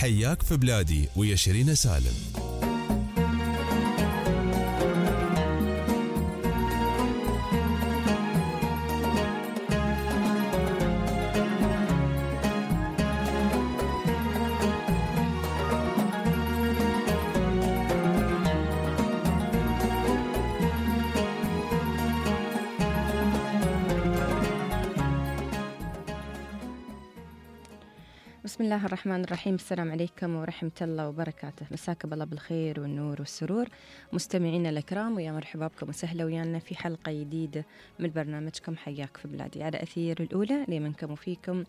حياك في بلادي ويا شيرين سالم. بسم الله الرحمن الرحيم. السلام عليكم ورحمة الله وبركاته. مساكم الله بالخير والنور والسرور مستمعينا الكرام، ويا مرحبا بكم وسهلا ويانا في حلقة جديدة من برنامجكم حياك في بلادي على أثير الأولى لمنكم وفيكم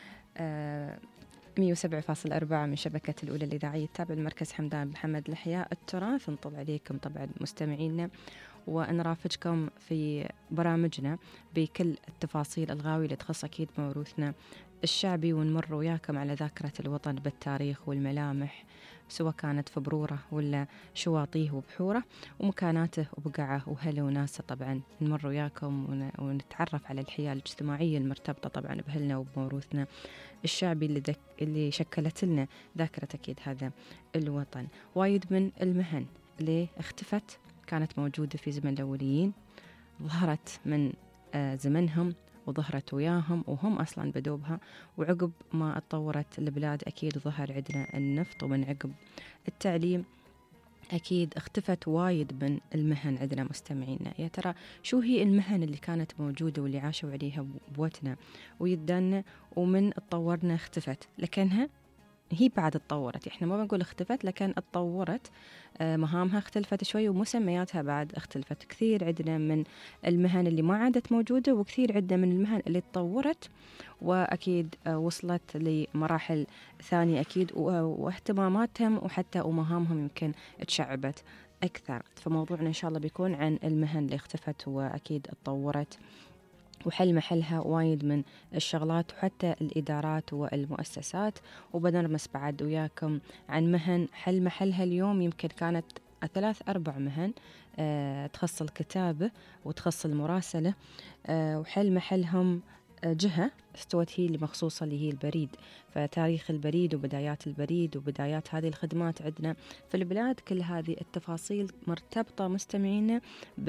107.4 من شبكة الأولى الإذاعية تابع المركز حمدان محمد لحياء التراث. نطل عليكم طبعا مستمعينا ونرافقكم في برامجنا بكل التفاصيل الغاوية اللي تخص أكيد موروثنا الشعبي، ونمر وياكم على ذاكرة الوطن بالتاريخ والملامح، سواء كانت في بروره ولا شواطيه وبحوره ومكاناته وبقعه وهله وناسه. طبعا نمر وياكم ونتعرف على الحياة الاجتماعية المرتبطة طبعا بأهلنا وبموروثنا الشعبي اللي شكلت لنا ذاكرة أكيد هذا الوطن. وايد من المهن اللي اختفت كانت موجودة في زمن الأوليين، ظهرت من زمنهم وظهرت وياهم وهم أصلا بدوبها، وعقب ما اتطورت البلاد أكيد ظهر عندنا النفط، ومن عقب التعليم أكيد اختفت وايد من المهن عندنا مستمعينا. يا ترى شو هي المهن اللي كانت موجودة واللي عاشوا عليها بوتنا ويدنا ومن اتطورنا اختفت، لكنها هي بعد اتطورت. احنا ما بنقول اختفت، لكن اتطورت، مهامها اختلفت شوي ومسمياتها بعد اختلفت. كثير عندنا من المهن اللي ما عادت موجودة، وكثير عندنا من المهن اللي اتطورت واكيد وصلت لمراحل ثانية اكيد، واهتماماتهم وحتى ومهامهم يمكن تشعبت اكثر. فموضوعنا ان شاء الله بيكون عن المهن اللي اختفت واكيد اتطورت وحل محلها وايد من الشغلات وحتى الإدارات والمؤسسات. وبنرمس بعد وياكم عن مهن حل محلها اليوم يمكن كانت 3-4 مهن تخص الكتابة وتخص المراسلة، وحل محلهم جهة استوت هي اللي مخصوصة اللي هي البريد. فتاريخ البريد وبدايات البريد وبدايات هذه الخدمات عندنا في البلاد، كل هذه التفاصيل مرتبطة مستمعينا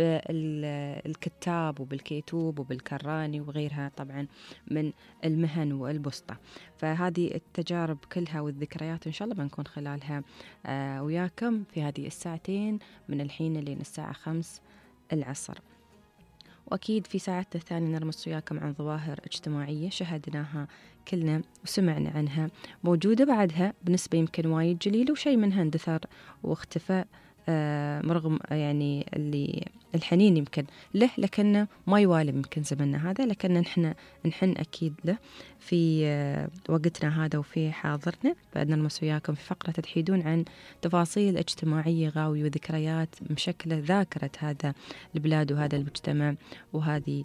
بالكتاب وبالكيتوب وبالكراني وغيرها طبعا من المهن والبسطة. فهذه التجارب كلها والذكريات إن شاء الله بنكون خلالها وياكم في هذه الساعتين من الحين لين الساعة 5 العصر. وأكيد في ساعتنا الثانية نرمس وياكم عن ظواهر اجتماعية شهدناها كلنا وسمعنا عنها، موجودة بعدها بنسبة يمكن وايد جليلة، وشيء منها اندثر واختفى رغم يعني اللي الحنين يمكن له، لكنه ما يوالي يمكن زمننا هذا، لكن نحن أكيد له في وقتنا هذا وفي حاضرنا. فنرمس وياكم في فقرة تحيدون عن تفاصيل اجتماعية غاوية وذكريات مشكلة ذاكرة هذا البلاد وهذا المجتمع وهذه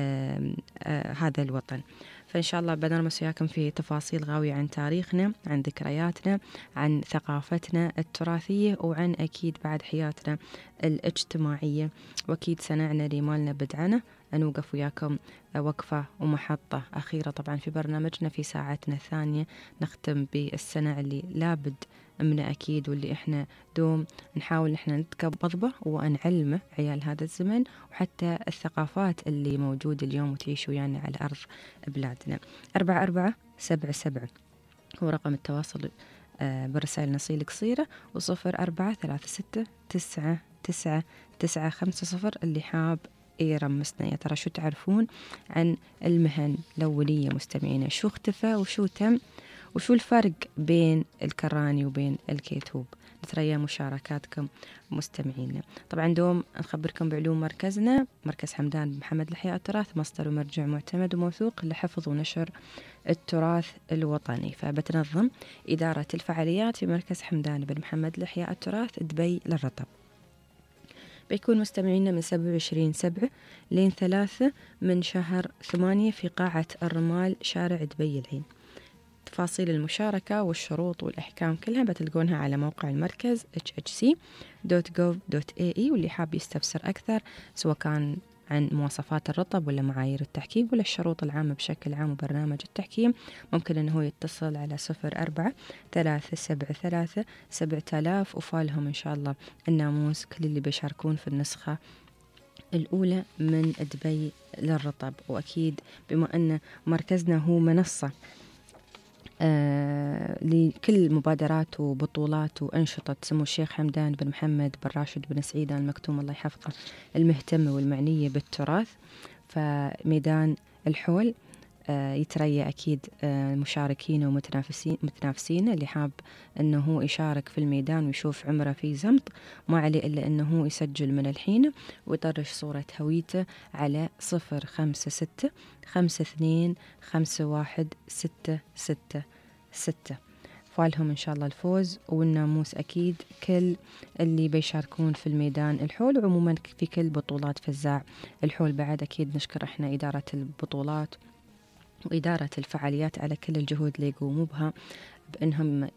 هذا الوطن. فإن شاء الله بنرمس وياكم في تفاصيل غاوية عن تاريخنا، عن ذكرياتنا، عن ثقافتنا التراثية، وعن أكيد بعد حياتنا الاجتماعية. وأكيد سنعنا لمالنا بدعنا نوقف وياكم وقفة ومحطة أخيرة طبعا في برنامجنا في ساعتنا الثانية، نختم بالسنة اللي لابد أمنا أكيد واللي إحنا دوم نحاول إحنا نتقبض به ونعلمه عيال هذا الزمن، وحتى الثقافات اللي موجودة اليوم وتعيش ويانا على أرض بلادنا. 4477 هو رقم التواصل برسائل نصيل قصيرة، و0436999950 اللي حاب يرمسنا. يا ترى شو تعرفون عن المهن الأولية مستمعينا؟ شو اختفى وشو تم وشو الفرق بين الكراني وبين الكيتوب؟ نتريا مشاركاتكم مستمعينا. طبعا دوم نخبركم بعلوم مركزنا، مركز حمدان محمد لحياء التراث، مصدر ومرجع معتمد وموثوق لحفظ ونشر التراث الوطني. فبتنظم إدارة الفعاليات في مركز حمدان بن محمد لحياء التراث دبي للرطب. بيكون مستمعينا من 27/7 لين 3 من شهر 8 في قاعة الرمال شارع دبي العين. تفاصيل المشاركة والشروط والأحكام كلها بتلقونها على موقع المركز hhc.gov.ae، واللي حاب يستفسر أكثر سواء كان عن مواصفات الرطب ولا معايير التحكيم ولا الشروط العامة بشكل عام وبرنامج التحكيم، ممكن أنه يتصل على 04-373-7000 وفالهم إن شاء الله الناموس كل اللي بيشاركون في النسخة الأولى من دبي للرطب. وأكيد بما أن مركزنا هو منصة لكل مبادرات وبطولات وأنشطة سمو الشيخ حمدان بن محمد بن راشد بن سعيد آل مكتوم الله يحفظه المهتمة والمعنية بالتراث، فميدان الحول يتريى أكيد مشاركين ومتنافسين. اللي حاب أنه يشارك في الميدان ويشوف عمره في زمط ما عليه إلا أنه يسجل من الحين ويطرش صورة هويته على 056-52-51-666. فالهم إن شاء الله الفوز والناموس أكيد كل اللي بيشاركون في الميدان الحول، وعموما في كل بطولات فزاع الحول. بعد أكيد نشكر إحنا إدارة البطولات وإدارة الفعاليات على كل الجهود اللي يقوموا بها بأنهم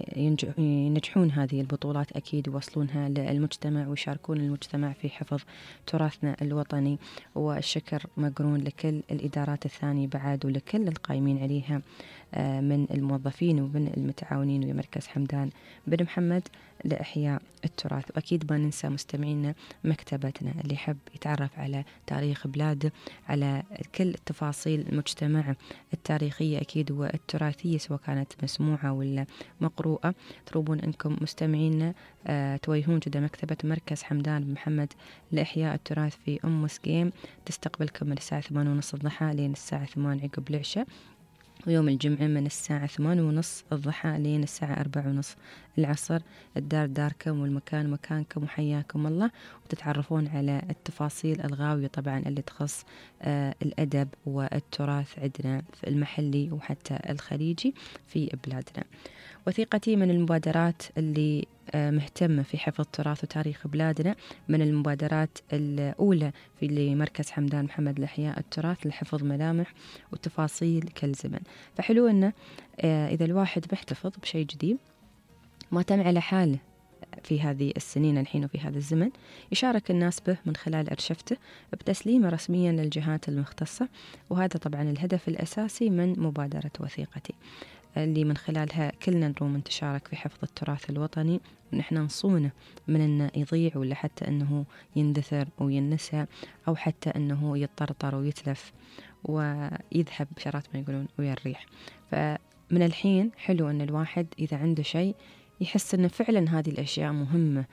ينجحون هذه البطولات أكيد ويوصلونها للمجتمع ويشاركون المجتمع في حفظ تراثنا الوطني. والشكر مقرون لكل الإدارات الثانية بعد ولكل القائمين عليها من الموظفين ومن المتعاونين ومركز حمدان بن محمد لإحياء التراث. وأكيد ما ننسى مستمعينا مكتبتنا اللي يحب يتعرف على تاريخ بلاده، على كل تفاصيل المجتمع التاريخية أكيد والتراثية سواء كانت مسموعة ولا مقروءة، تروبون أنكم مستمعينا توجهون جدا مكتبة مركز حمدان بن محمد لإحياء التراث في أم مسقيم، تستقبلكم من الساعة 8:30 الضحى لين الساعة 8 عقب العشاء، ويوم الجمعة من الساعة 8:30 الضحى لين الساعة 4:30 العصر. الدار داركم والمكان مكانكم وحياكم الله، وتتعرفون على التفاصيل الغاوية طبعا اللي تخص الأدب والتراث عندنا في المحلي وحتى الخليجي في بلادنا. وثيقتي من المبادرات اللي مهتمة في حفظ تراث وتاريخ بلادنا، من المبادرات الأولى في مركز حمدان محمد لإحياء التراث لحفظ ملامح وتفاصيل كل زمن. فحلو أنه إذا الواحد محتفظ بشيء جديد ما تم على حاله في هذه السنين الحين وفي هذا الزمن، يشارك الناس به من خلال أرشفته بتسليمه رسميا للجهات المختصة. وهذا طبعا الهدف الأساسي من مبادرة وثيقتي اللي من خلالها كلنا نروم نتشارك في حفظ التراث الوطني ونحن نصونه من أنه يضيع ولا حتى أنه يندثر وينسى أو حتى أنه يتطرطر ويتلف ويذهب بشرات ما يقولون ويا الريح. فمن الحين حلو أن الواحد إذا عنده شيء يحس أن فعلا هذه الأشياء مهمة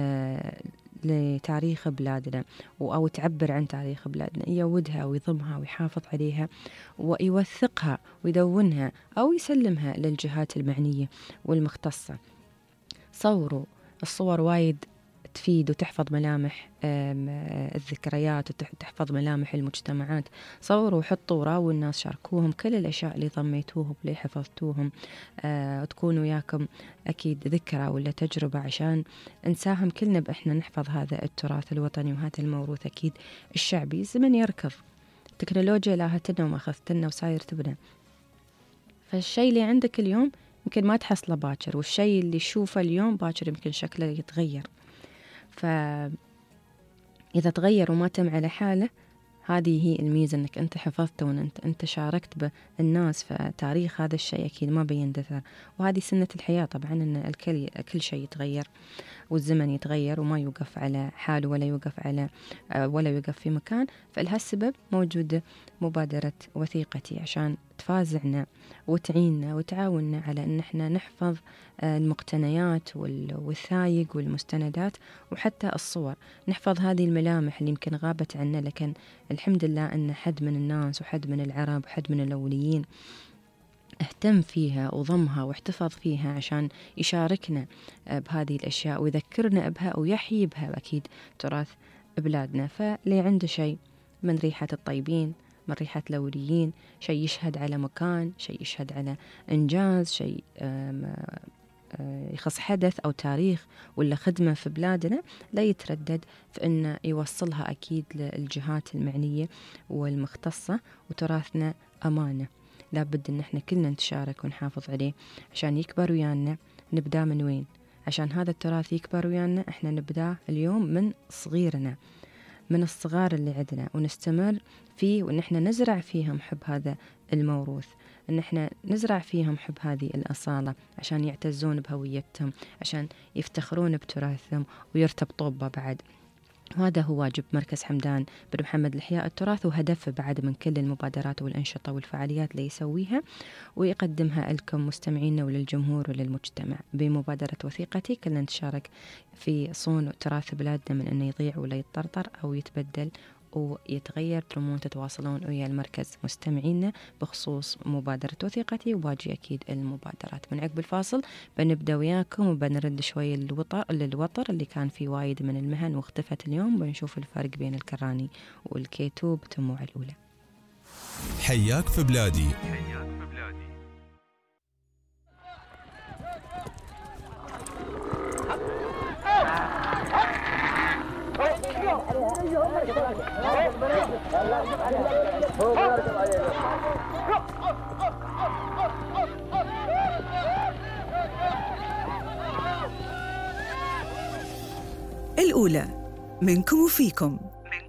لتاريخ بلادنا أو تعبر عن تاريخ بلادنا، يودها ويضمها ويحافظ عليها ويوثقها ويدونها أو يسلمها للجهات المعنية والمختصة. صوروا الصور وايد تفيد وتحفظ ملامح الذكريات وتحفظ ملامح المجتمعات. صوروا وحطوا وراوا الناس، شاركوهم كل الأشياء اللي ضميتوهم اللي حفظتوهم، تكون وياكم أكيد ذكرى ولا تجربة عشان نساهم كلنا بإحنا نحفظ هذا التراث الوطني وهذا الموروث أكيد الشعبي. الزمن يركض، التكنولوجيا لاهتنا وماخذتنا وصاير تبنا، فالشيء اللي عندك اليوم يمكن ما تحصله باكر، والشيء اللي تشوفه اليوم باكر يمكن شكله يتغير. فإذا تغير وما تم على حاله، هذه هي الميزة أنك أنت حفظته وأنت شاركت بالناس، فتاريخ هذا الشيء أكيد ما بيندثر. وهذه سنة الحياة طبعا، أن كل شيء يتغير والزمن يتغير وما يوقف على حاله ولا يوقف في مكان. فلهالسبب موجودة مبادرة وثيقتي عشان تفازعنا وتعيننا وتعاوننا على أن احنا نحفظ المقتنيات والثايق والمستندات وحتى الصور، نحفظ هذه الملامح اللي يمكن غابت عنا، لكن الحمد لله أن حد من الناس وحد من العرب وحد من الأوليين اهتم فيها وضمها واحتفظ فيها عشان يشاركنا بهذه الأشياء ويذكرنا بها ويحيي بها أكيد تراث بلادنا. فاللي عنده شيء من ريحة الطيبين، من ريحة الأوليين، شيء يشهد على مكان، شيء يشهد على إنجاز، شيء يخص حدث أو تاريخ ولا خدمة في بلادنا، لا يتردد في أنه يوصلها أكيد للجهات المعنية والمختصة. وتراثنا أمانة، لابد أن احنا كلنا نتشارك ونحافظ عليه عشان يكبر ويانا. نبدأ من وين؟ عشان هذا التراث يكبر ويانا احنا نبدأ اليوم من صغيرنا. من الصغار اللي عندنا ونستمر فيه، وإن احنا نزرع فيهم حب هذا الموروث، إن احنا نزرع فيهم حب هذه الأصالة عشان يعتزون بهويتهم، عشان يفتخرون بتراثهم ويرتبطوا به بعد. وهذا هو واجب مركز حمدان بن محمد لإحياء التراث، وهدفه بعد من كل المبادرات والأنشطة والفعاليات اللي يسويها ويقدمها لكم مستمعينا وللجمهور وللمجتمع. بمبادرة وثيقتي كلنا نتشارك في صون تراث بلادنا من أنه يضيع ولا يتطرطر أو يتبدل ويتغير. ترمون تتواصلون ويا المركز مستمعينا بخصوص مبادرة وثيقتي، وباجي أكيد المبادرات. من عقب الفاصل بنبدأ وياكم وبنرد شوي للوتر اللي كان فيه وايد من المهن واختفت اليوم، بنشوف الفرق بين الكراني والكيتو بتموع الأولى. حياك في بلادي. الأولى منكم وفيكم.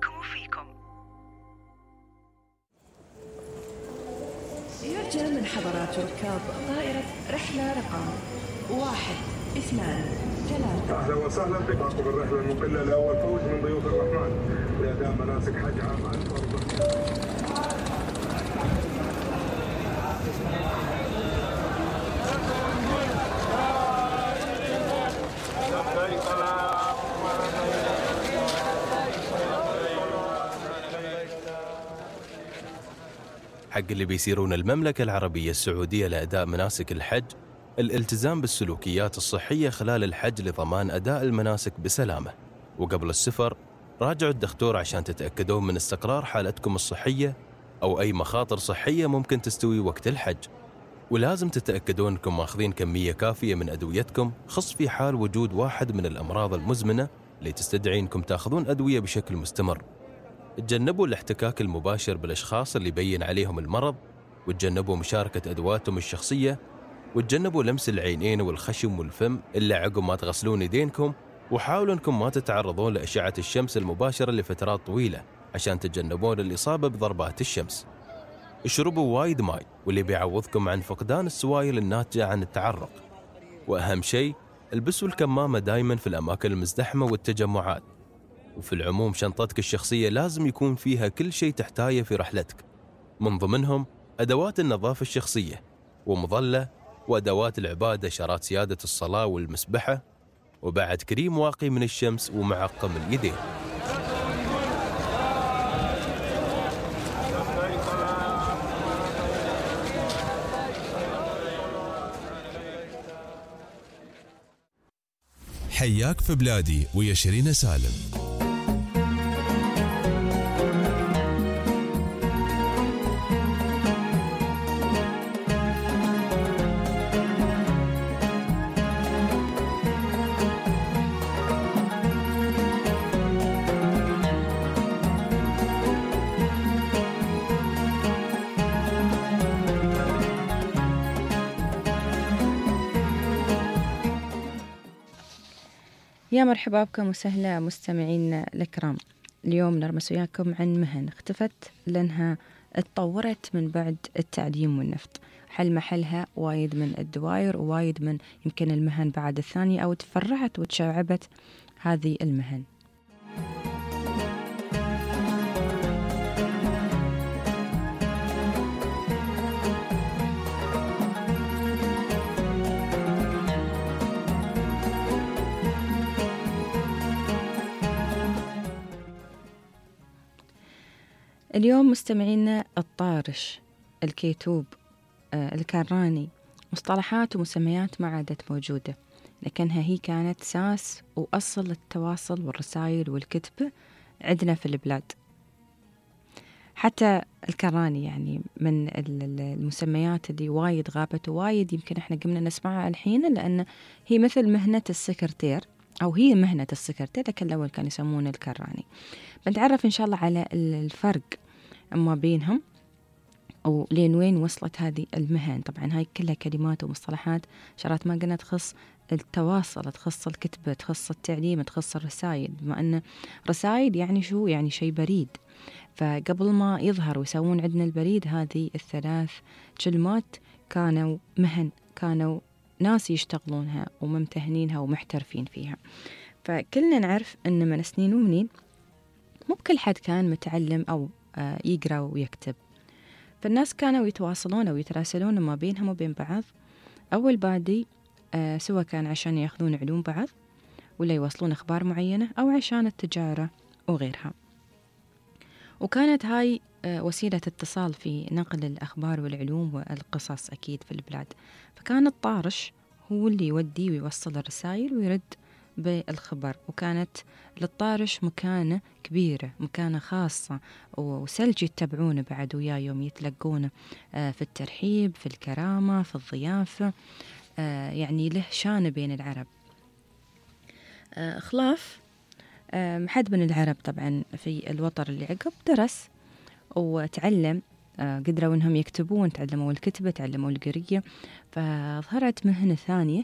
يرجى من حضرات ركاب طائرة رحلة رقم 1 2 3. أهلا وسهلا بكم بالرحلة المقلة لأول فوج من ضيوف الرحمن لأداء مناسك حج عام 2014. حق اللي بيسيرون المملكة العربية السعودية لأداء مناسك الحج، الالتزام بالسلوكيات الصحية خلال الحج لضمان أداء المناسك بسلامة. وقبل السفر راجعوا الدكتور عشان تتأكدون من استقرار حالتكم الصحية أو أي مخاطر صحية ممكن تستوي وقت الحج. ولازم تتأكدون أنكم ماخذين كمية كافية من أدويتكم، خص في حال وجود واحد من الأمراض المزمنة اللي تستدعي أنكم تاخذون أدوية بشكل مستمر. تجنبوا الاحتكاك المباشر بالأشخاص اللي يبين عليهم المرض، وتجنبوا مشاركة أدواتهم الشخصية، وتجنبوا لمس العينين والخشم والفم إلا عقب ما تغسلون يدينكم، وحاولوا أنكم ما تتعرضون لأشعة الشمس المباشرة لفترات طويلة عشان تتجنبون الإصابة بضربات الشمس. اشربوا وايد ماء واللي بيعوضكم عن فقدان السوائل الناتجة عن التعرق. وأهم شيء البسوا الكمامة دايما في الأماكن المزدحمة والتجمعات. وفي العموم شنطتك الشخصية لازم يكون فيها كل شيء تحتاجه في رحلتك، من ضمنهم أدوات النظافة الشخصية ومظلة وأدوات العبادة، شارات سيادة الصلاة والمسبحة، وبعد كريم واقي من الشمس ومعقم اليدين. حياك في بلادي ويا شيرين سالم. يا مرحبا بكم وسهلا مستمعين الكرام. اليوم نرمس وياكم عن مهن اختفت لأنها اتطورت من بعد التعدين والنفط، حل محلها وايد من الدوائر ووايد من يمكن المهن بعد الثانية، أو تفرعت وتشعبت هذه المهن. اليوم مستمعينا الطارش، الكيتوب، الكراني، مصطلحات ومسميات ما عادت موجودة، لكنها هي كانت ساس وأصل التواصل والرسائل والكتب عندنا في البلاد. حتى الكراني يعني من المسميات اللي وايد غابت ووايد يمكن احنا قمنا نسمعها الحين، لأن هي مثل مهنة السكرتير، أو هي مهنة السكرتير، لكن الأول كانوا يسمونه الكراني. بنتعرف إن شاء الله على الفرق ما بينهم أو لين وين وصلت هذه المهن. طبعا هاي كلها كلمات ومصطلحات شرات ما قلنا تخص التواصل، تخص الكتبة، تخص التعليم، تخص الرسائل، بما أن رسائل يعني شو؟ يعني شيء بريد. فقبل ما يظهر ويسوون عندنا البريد، هذه الثلاث كلمات كانوا مهن، كانوا ناس يشتغلونها وممتهنينها ومحترفين فيها. فكلنا نعرف أن من سنين ومنين مو بكل حد كان متعلم أو يقرأ ويكتب، فالناس كانوا يتواصلون أو يتراسلون ما بينهم وبين بعض أول بعدي، سواء كان عشان يأخذون علوم بعض ولا يوصلون أخبار معينة أو عشان التجارة وغيرها. وكانت هاي وسيلة اتصال في نقل الأخبار والعلوم والقصص أكيد في البلاد. فكان الطارش هو اللي يودي ويوصل الرسائل ويرد بالخبر، وكانت للطارش مكانة كبيرة، مكانة خاصة، وسلج يتبعونه بعد وياه يوم يتلقونه في الترحيب، في الكرامة، في الضيافة، يعني له شان بين العرب. خلاف حد من العرب طبعا في الوطر اللي عقب درس وتعلم، قدروا انهم يكتبون، تعلموا الكتبة، تعلموا القرية. فظهرت مهنة ثانية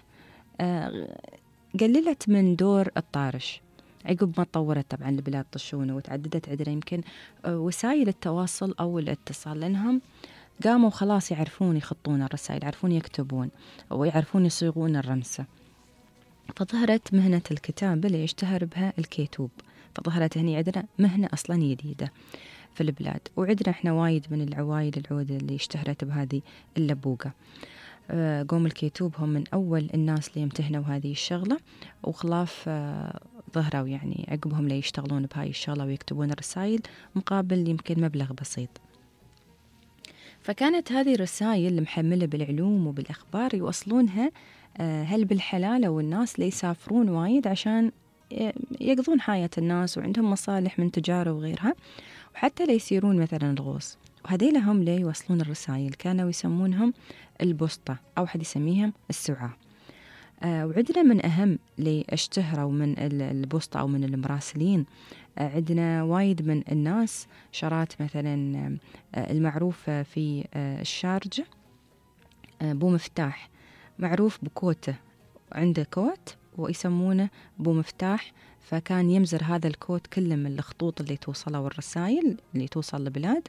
قللت من دور الطارش عقب ما تطورت طبعا البلاد طشونة وتعددت عندنا يمكن وسائل التواصل أو الاتصال، لأنهم قاموا خلاص يعرفون يخطون الرسائل، يعرفون يكتبون ويعرفون يصيغون الرمسة. فظهرت مهنة الكتابة اللي يشتهر بها الكيتوب. فظهرت هني عندنا مهنة أصلا جديدة في البلاد، وعندنا احنا وايد من العوائل العودة اللي اشتهرت بهذه اللبوقة. قوم الكيتوب هم من أول الناس اللي يمتهنوا هذه الشغلة، وخلاف ظهروا يعني عقبهم اللي يشتغلون بهاي الشغلة ويكتبون الرسائل مقابل يمكن مبلغ بسيط. فكانت هذه الرسائل المحملة بالعلوم وبالأخبار يوصلونها هل بالحلال، والناس اللي يسافرون وايد عشان يقضون حياة الناس وعندهم مصالح من تجارة وغيرها، وحتى ليصيرون مثلا الغوص. وهذيلا هم اللي يوصلون الرسائل كانوا يسمونهم البسطة، أو حد يسميهم السعاة. وعندنا من أهم اللي اشتهروا من البسطة أو من المراسلين، عندنا وايد من الناس شرات مثلا المعروفة في الشارجة بو مفتاح، معروف بكوته، عنده كوت ويسمونه بو مفتاح. فكان يمزر هذا الكوت كله من الخطوط اللي توصله والرسائل اللي توصل لبلاد.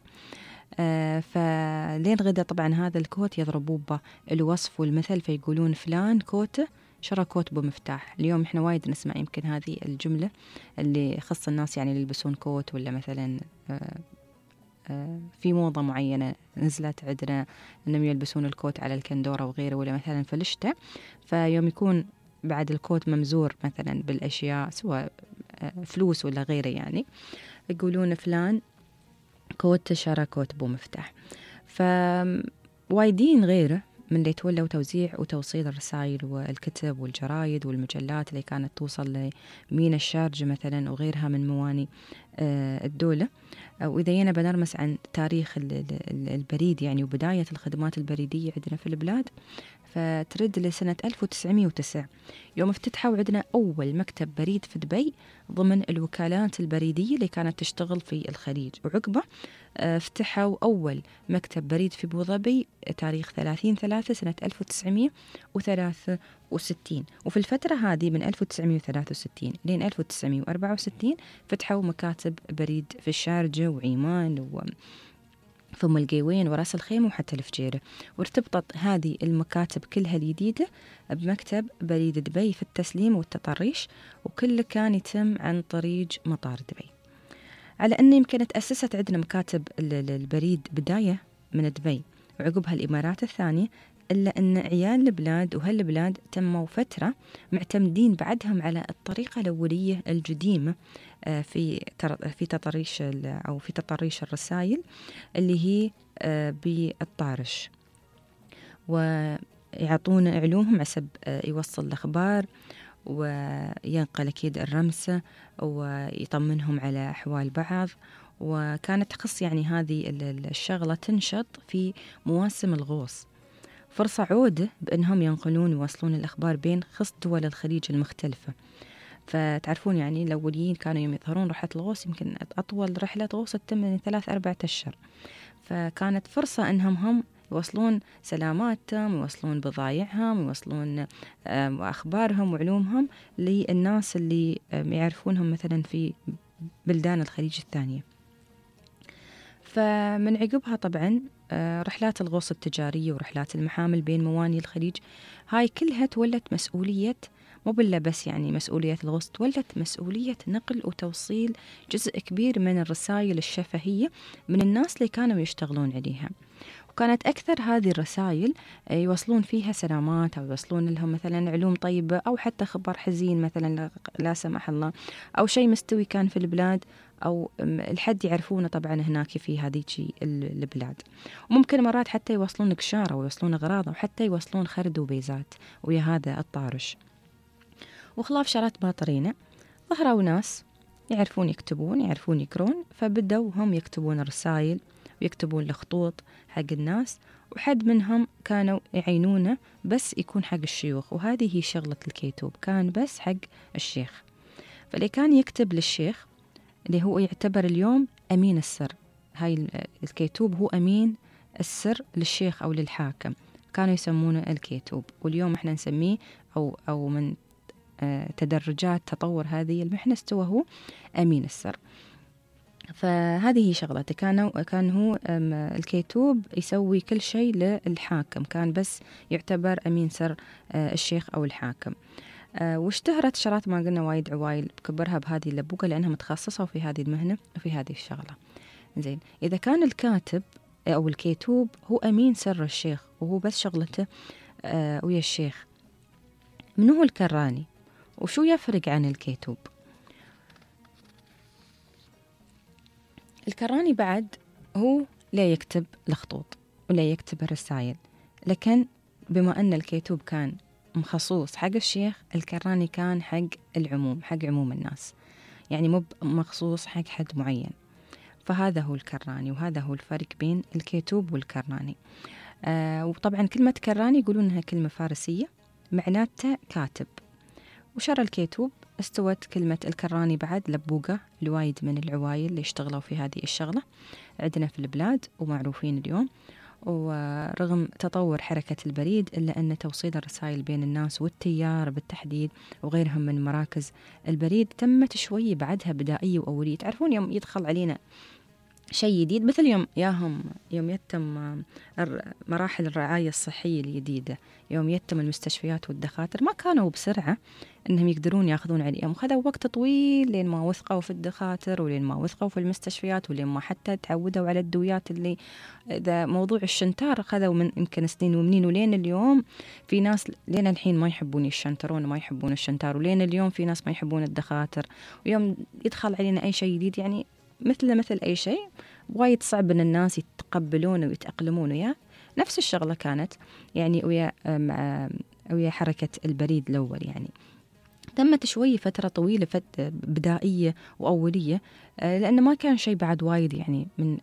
فلين غدا طبعا هذا الكوت يضربوه بالوصف والمثل، فيقولون فلان كوته شرى كوت بمفتاح. اليوم احنا وايد نسمع يمكن هذه الجملة اللي خص الناس يعني اللي يلبسون كوت، ولا مثلا في موضة معينة نزلت عندنا انهم يلبسون الكوت على الكندورة وغيره، ولا مثلا في الشتاء فيوم يكون بعد الكوت ممزور مثلا بالاشياء سواء فلوس ولا غيره، يعني يقولون فلان كوت شرى كوت بو مفتاح. فوايدين غيره من اللي تولوا توزيع وتوصيل الرسائل والكتب والجرايد والمجلات اللي كانت توصل لمينا الشارجة مثلا وغيرها من مواني الدولة. وإذا ينا بنرمس عن تاريخ البريد يعني وبداية الخدمات البريدية عندنا في البلاد، فترد لسنة 1909 يوم افتتحوا عندنا أول مكتب بريد في دبي ضمن الوكالات البريدية اللي كانت تشتغل في الخليج. وعقبه افتتحوا أول مكتب بريد في أبو ظبي تاريخ 30/3 سنة 1963. وفي الفترة هذه من 1963 لين 1964 فتحوا مكاتب بريد في الشارجة وعيمان ثم القيوين وراس الخيمة وحتى الفجيرة. وارتبطت هذه المكاتب كلها الجديدة بمكتب بريد دبي في التسليم والتطريش، وكله كان يتم عن طريق مطار دبي. على أن يمكن تأسست عندنا مكاتب البريد بداية من دبي وعقبها الإمارات الثانية، إلا أن عيال البلاد وهالبلاد تموا فترة معتمدين بعدهم على الطريقة الأولية القديمة في تطريش أو في تطريش الرسائل اللي هي بالطارش، ويعطون علومهم عسب يوصل الأخبار وينقل أكيد الرمسة ويطمنهم على أحوال بعض. وكانت تخص يعني هذه الشغلة تنشط في مواسم الغوص، فرصة عودة بأنهم ينقلون ويوصلون الأخبار بين خص دول الخليج المختلفة. فتعرفون يعني الأوليين كانوا يوم يظهرون رحلة الغوص يمكن أطول رحلة غوص تتم من 3-4 أشهر. فكانت فرصة أنهم هم يوصلون سلاماتهم، يوصلون بضايعهم، يوصلون أخبارهم وعلومهم للناس اللي يعرفونهم مثلا في بلدان الخليج الثانية. فمن عقبها طبعا رحلات الغوص التجارية ورحلات المحامل بين مواني الخليج، هاي كلها تولت مسؤولية، مو بالله بس يعني مسؤولية الغوص، تولت مسؤولية نقل وتوصيل جزء كبير من الرسائل الشفهية من الناس اللي كانوا يشتغلون عليها. وكانت أكثر هذه الرسائل يوصلون فيها سلامات، أو يوصلون لهم مثلا علوم طيبة، أو حتى خبر حزين مثلا لا سمح الله، أو شيء مستوي كان في البلاد، أو الحد يعرفونه طبعا هناك في هذه البلاد. وممكن مرات حتى يوصلون قشارة، ويوصلون أغراض، أو حتى يوصلون خرد وبيزات ويا هذا الطارش. وخلاف شرات باطرينة ظهروا ناس يعرفون يكتبون، يعرفون يقرون، فبدوا هم يكتبون رسائل ويكتبون الخطوط حق الناس. وحد منهم كانوا يعينونه بس يكون حق الشيوخ، وهذه هي شغلة الكيتوب، كان بس حق الشيخ. فاللي كان يكتب للشيخ اللي هو يعتبر اليوم أمين السر، هاي الكيتوب هو أمين السر للشيخ أو للحاكم، كانوا يسمونه الكيتوب. واليوم احنا نسميه أو من تدرجات تطور هذه المحنة استوى هو أمين السر. فهذه هي شغلته، كان هو الكيتوب يسوي كل شيء للحاكم، كان بس يعتبر أمين سر الشيخ أو الحاكم. واشتهرت شرات ما قلنا وايد عوائل بكبرها بهذه اللبوقة لأنها متخصصة في هذه المهنة وفي هذه الشغلة. زين، إذا كان الكاتب أو الكيتوب هو أمين سر الشيخ وهو بس شغلته ويا الشيخ، منو هو الكراني وشو يفرق عن الكيتوب؟ الكراني بعد هو لا يكتب الخطوط ولا يكتب الرسائل، لكن بما أن الكيتوب كان مخصوص حق الشيخ، الكراني كان حق العموم، حق عموم الناس، يعني مو مخصوص حق حد معين. فهذا هو الكراني، وهذا هو الفرق بين الكيتوب والكراني. وطبعا كلمة كراني يقولون أنها كلمة فارسية معناتها كاتب، وشر الكيتوب استوت كلمة الكراني بعد لبوقة لوايد من العوايل اللي اشتغلوا في هذه الشغلة عندنا في البلاد ومعروفين اليوم. ورغم تطور حركة البريد إلا أن توصيل الرسائل بين الناس والتيار بالتحديد وغيرهم من مراكز البريد تمت شوي بعدها بدائية وأولية. تعرفون يوم يدخل علينا شيء جديد، مثل يوم يتم مراحل الرعاية الصحية الجديدة، يوم يتم المستشفيات والدكاترة، ما كانوا بسرعة أنهم يقدرون يأخذون عليهم، خذوا وقت طويل لين ما وثقوا في الدكاترة، ولين ما وثقوا في المستشفيات، ولين ما حتى تعودوا على الدويات اللي إذا موضوع الشنتار خذوا من يمكن سنين ومنين. ولين اليوم في ناس لين الحين ما يحبون يشنترون وما يحبون الشنتار، ولين اليوم في ناس ما يحبون الدكاترة. ويوم يدخل علينا أي شيء جديد يعني مثل أي شيء وايد صعب أن الناس يتقبلونه ويتأقلمون وياه. نفس الشغلة كانت يعني ويا حركة البريد الأول، يعني تمت شوي فترة طويلة بدائية وأولية، لأنه ما كان شيء بعد وايد يعني من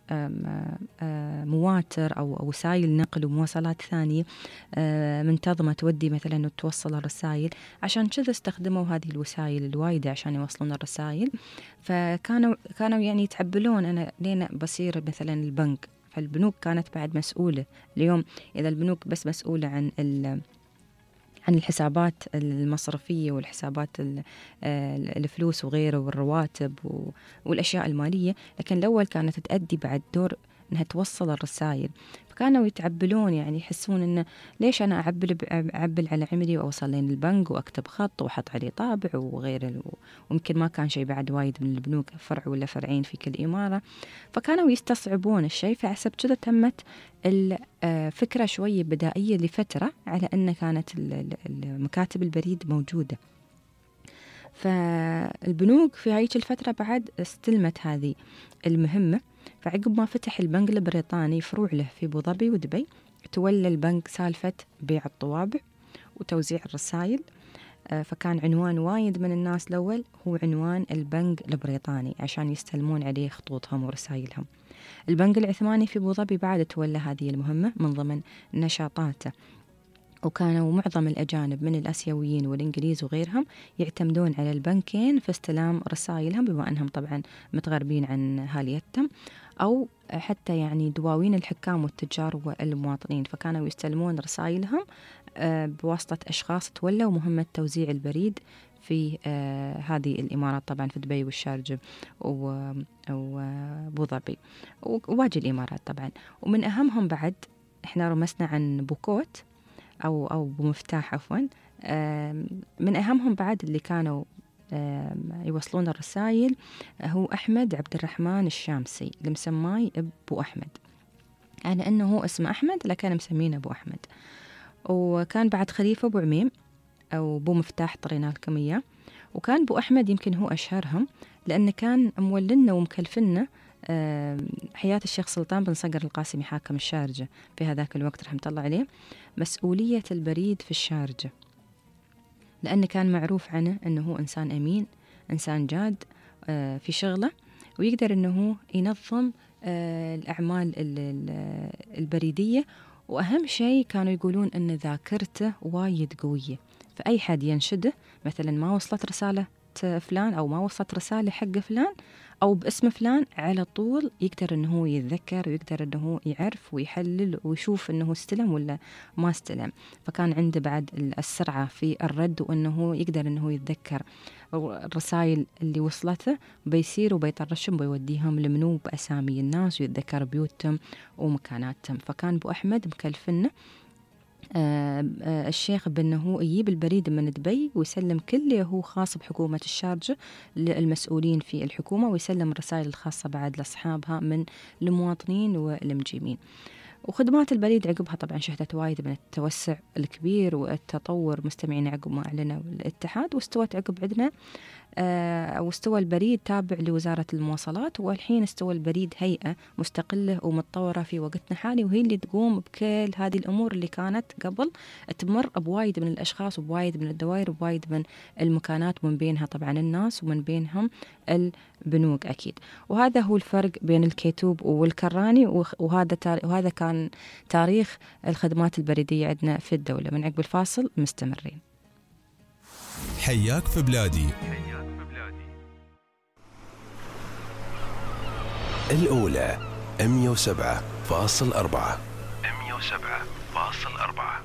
مواتر أو وسائل نقل ومواصلات ثانية منتظمة تودي مثلا وتوصل الرسائل، عشان كذا استخدموا هذه الوسائل الوايدة عشان يوصلون الرسائل. فكانوا يعني يتعبلون أنا لين بصير مثلا البنك، فالبنوك كانت بعد مسؤولة. اليوم إذا البنوك بس مسؤولة عن الحسابات المصرفية والحسابات الفلوس وغيره والرواتب والأشياء المالية، لكن الأول كانت تأدي بعد دور أنها توصل الرسائل. فكانوا يتعبلون يعني يحسون أنه ليش أنا أعبل على عمري وأوصل لين البنك وأكتب خط وأحط عليه طابع وغيره. وممكن ما كان شيء بعد وايد من البنوك، فرع ولا فرعين في كل إمارة، فكانوا يستصعبون الشيء. فحسب كذا تمت الفكرة شوية بدائية لفترة على أن كانت مكاتب البريد موجودة. فالبنوك في هاي الفترة بعد استلمت هذه المهمة. فعقب ما فتح البنك البريطاني فروع له في أبو ظبي ودبي، تولى البنك سالفة بيع الطوابع وتوزيع الرسائل. فكان عنوان وايد من الناس الأول هو عنوان البنك البريطاني عشان يستلمون عليه خطوطهم ورسائلهم. البنك العثماني في أبو ظبي بعد تولى هذه المهمة من ضمن نشاطاته، وكانوا معظم الأجانب من الآسيويين والإنجليز وغيرهم يعتمدون على البنكين في استلام رسائلهم، بما أنهم طبعا متغربين عن هاليتهم. أو حتى يعني دواوين الحكام والتجار والمواطنين، فكانوا يستلمون رسائلهم بواسطة أشخاص تولوا مهمة توزيع البريد في هذه الإمارات، طبعا في دبي والشارجة وأبو ظبي وباقي الإمارات طبعا. ومن أهمهم بعد إحنا رمسنا عن بوكوت أو بمفتاح عفوا، من أهمهم بعد اللي كانوا يوصلون الرسائل هو أحمد عبد الرحمن الشامسي، اللي مسماي أبو أحمد، يعني أنه هو اسمه أحمد لكن مسمينه أبو أحمد. وكان بعد خليفة أبو عميم أو أبو مفتاح طرينا لكم إياه. وكان أبو أحمد يمكن هو أشهرهم، لأنه كان مولنا ومكلفنا حياة الشيخ سلطان بن صقر القاسمي حاكم الشارجة في هذاك الوقت رحمة الله عليه مسؤولية البريد في الشارجة، لأنه كان معروف عنه أنه هو إنسان أمين، إنسان جاد في شغله، ويقدر أنه ينظم الأعمال البريدية. وأهم شيء كانوا يقولون أن ذاكرته وايد قوية، فأي حد ينشده مثلا ما وصلت رسالة فلان أو ما وصلت رسالة حق فلان أو باسم فلان، على طول يقدر أنه يتذكر ويقدر أنه يعرف ويحلل ويشوف أنه استلم ولا ما استلم. فكان عنده بعد السرعة في الرد، وأنه يقدر أنه يتذكر الرسائل اللي وصلته بيصير وبيطرشهم وبيوديهم لمنو بأسامي الناس ويتذكر بيوتهم ومكاناتهم. فكان أبو أحمد مكلفنا الشيخ بأنه يجيب البريد من دبي ويسلم كل اللي هو خاص بحكومة الشارجة للمسؤولين في الحكومة، ويسلم الرسائل الخاصة بعد لأصحابها من المواطنين والمجيمين. وخدمات البريد عقبها طبعا شهدت وايد من التوسع الكبير والتطور مستمعين عقب ما أعلنوا الاتحاد، واستوت عقب عندنا أو استوى البريد تابع لوزارة المواصلات، والحين استوى البريد هيئة مستقلة ومتطورة في وقتنا حالي، وهي اللي تقوم بكل هذه الأمور اللي كانت قبل تمر بوايد من الأشخاص وبوايد من الدوائر وبوايد من المكانات، ومن بينها طبعا الناس ومن بينهم البنوك أكيد. وهذا هو الفرق بين الكيتوب والكراني، وهذا كان تاريخ الخدمات البريدية عندنا في الدولة. من عقب الفاصل مستمرين. حياك في بلادي. الأولى 107.4. 107.4.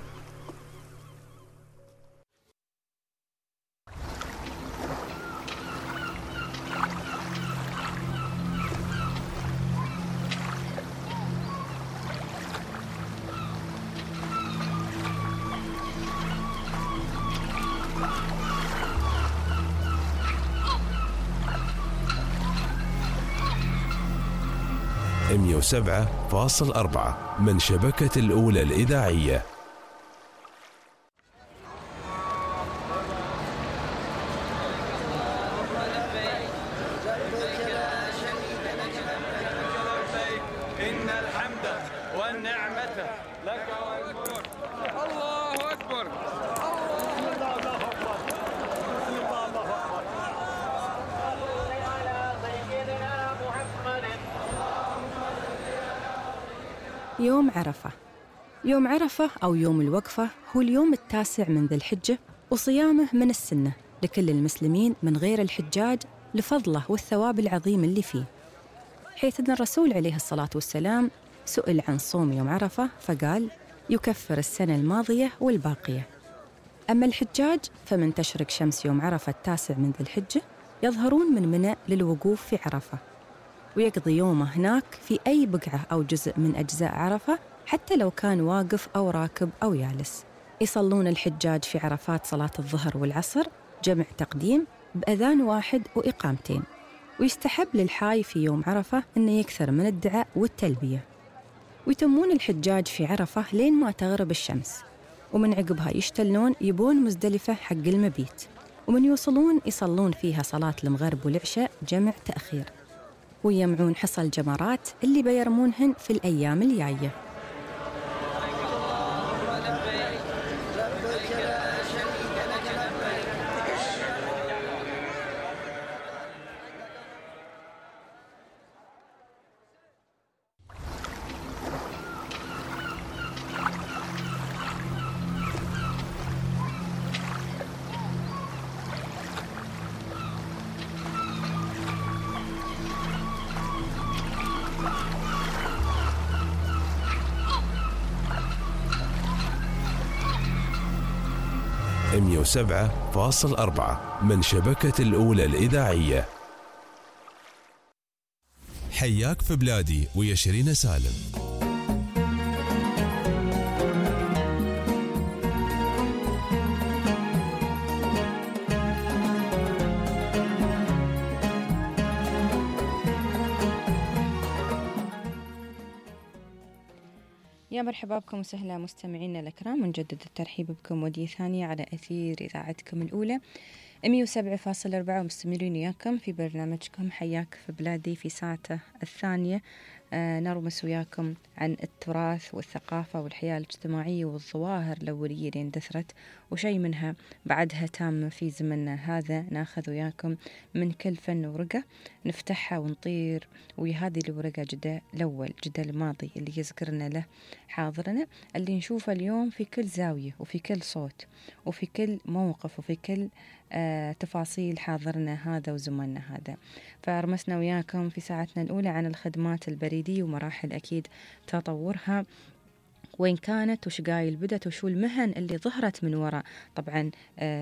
من شبكة الأولى الإذاعية. إن الحمد والنعمة لك والملك. الله أكبر. يوم عرفة. يوم عرفة أو يوم الوقفة هو اليوم 9 من ذي الحجة، وصيامه من السنة لكل المسلمين من غير الحجاج لفضله والثواب العظيم اللي فيه، حيث أن الرسول عليه الصلاة والسلام سئل عن صوم يوم عرفة فقال: يكفر السنة الماضية والباقية. أما الحجاج فمن تشرق شمس يوم عرفة 9 من ذي الحجة يظهرون من منى للوقوف في عرفة، ويقضي يومه هناك في أي بقعة أو جزء من أجزاء عرفة، حتى لو كان واقف أو راكب أو يالس. يصلون الحجاج في عرفات صلاة الظهر والعصر جمع تقديم بأذان واحد وإقامتين، ويستحب للحاي في يوم عرفة أنه يكثر من الدعاء والتلبية. ويتمون الحجاج في عرفة لين ما تغرب الشمس، ومن عقبها يشتلون يبون مزدلفة حق المبيت، ومن يوصلون يصلون فيها صلاة المغرب والعشاء جمع تأخير، ويجمعون حصى الجمرات اللي بيرمونهن في الأيام الجاية. 107.4 من شبكة الأولى الإذاعية. حياك في بلادي ويا شيرين سالم. يا مرحبا بكم وسهلا مستمعينا الأكرام، ونجدد الترحيب بكم ودية ثانية على أثير إذاعتكم الأولى 107.4، مستمرين وياكم في برنامجكم حياك في بلادي في ساعته الثانية. نرمس وياكم عن التراث والثقافة والحياة الاجتماعية والظواهر الأولية اللي اندثرت وشيء منها بعدها تام في زمننا هذا. ناخذ وياكم من كل فن ورقة نفتحها ونطير ويا هذه الورقة جدا الأول جدا الماضي اللي يذكرنا له حاضرنا، اللي نشوفه اليوم في كل زاوية وفي كل صوت وفي كل موقف وفي كل تفاصيل حاضرنا هذا وزماننا هذا. فرمسنا وياكم في ساعتنا الأولى عن الخدمات البريدية ومراحل أكيد تطورها، وين كانت وش قايل بدت وشو المهن اللي ظهرت من وراء طبعا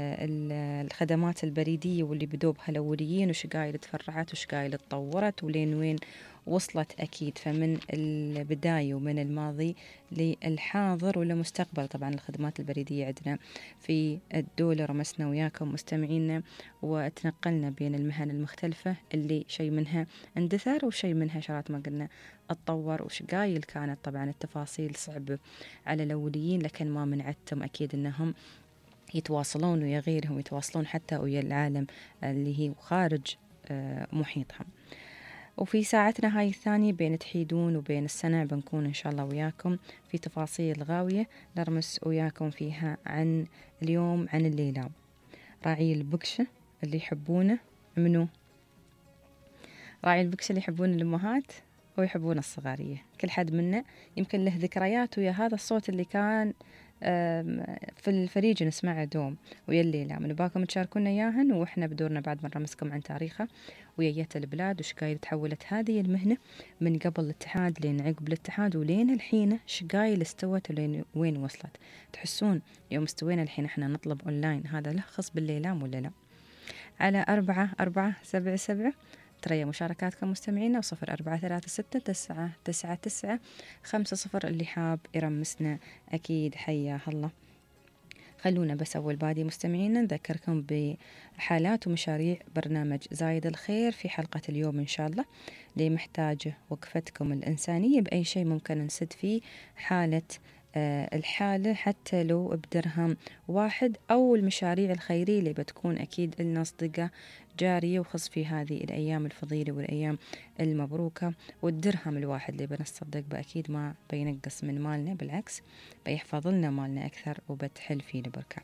الخدمات البريدية واللي بدوبها الأوليين، وش قايل تفرعت وش قايل تطورت ولين وين وصلت أكيد. فمن البداية ومن الماضي للحاضر ولمستقبل طبعا الخدمات البريدية عندنا في الدولة. رمسنا وياكم مستمعينا وتنقلنا بين المهن المختلفة اللي شيء منها اندثر وشيء منها شرات ما قلنا اتطور، وش قايل كانت طبعا التفاصيل صعبة على الأوليين، لكن ما منعتهم أكيد أنهم يتواصلون ويا غيرهم، يتواصلون حتى ويا العالم اللي هي خارج محيطهم. وفي ساعتنا هاي الثانية بين تحيدون وبين السنة بنكون إن شاء الله وياكم في تفاصيل غاوية نرمس وياكم فيها عن اليوم عن الليلام. راعي البكشة اللي يحبونه منو؟ راعي البكشة اللي يحبون الأمهات ويحبون الصغارية، كل حد منا يمكن له ذكريات ويا هذا الصوت اللي كان في الفريج نسمعه دوم ويا الليلة. من باكم تشاركونا إياهن وإحنا بدورنا بعد ما نرمسكم عن تاريخها وياية البلاد وش قايل تحولت هذه المهنة من قبل الاتحاد لين عقب الاتحاد ولين الحين ش قايل استوت ولين وين وصلت. تحسون يوم استوينا الحين إحنا نطلب أونلاين هذا له خص بالليلام ولا لا؟ على 4477 ترى مشاركاتكم مستمعينا، و0436999950 اللي حاب يرمسنا أكيد حياه الله. خلونا بس أول بادي مستمعينا نذكركم بحالات ومشاريع برنامج زايد الخير في حلقة اليوم إن شاء الله، اللي محتاجة وقفتكم الإنسانية بأي شيء ممكن نسد فيه حالة الحالة حتى لو بدرهم واحد، أو المشاريع الخيرية اللي بتكون أكيد لنا أصدقاء جارية وخص في هذه الأيام الفضيلة والأيام المبروكة. والدرهم الواحد اللي بنصدق بأكيد ما بينقص من مالنا، بالعكس بيحفظ لنا مالنا أكثر وبتحل فيه البركة.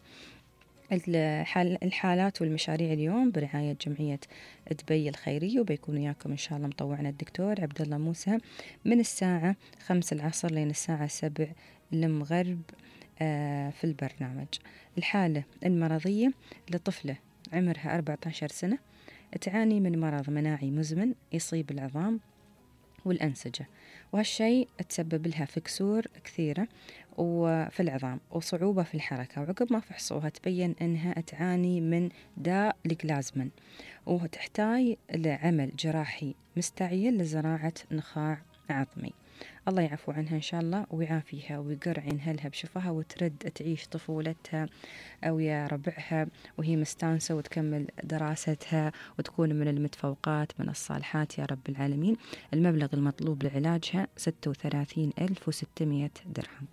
الحالات والمشاريع اليوم برعاية جمعية دبي الخيرية، وبيكون وياكم إن شاء الله مطوعنا الدكتور عبد الله موسى من الساعة 5 العصر لين الساعة 7 المغرب في البرنامج. الحالة المرضية لطفلة عمرها 14 سنة تعاني من مرض مناعي مزمن يصيب العظام والأنسجة، وهالشيء تسبب لها في كسور كثيرة وفي العظام وصعوبة في الحركة، وعقب ما فحصوها تبين أنها تعاني من داء الجلازمان وتحتاج لعمل جراحي مستعجل لزراعة نخاع عظمي. الله يعفو عنها إن شاء الله ويعافيها ويقر عينها لها بشفاها وترد تعيش طفولتها ويا ربعها وهي مستانسة وتكمل دراستها وتكون من المتفوقات من الصالحات يا رب العالمين. المبلغ المطلوب لعلاجها 36,600 درهم.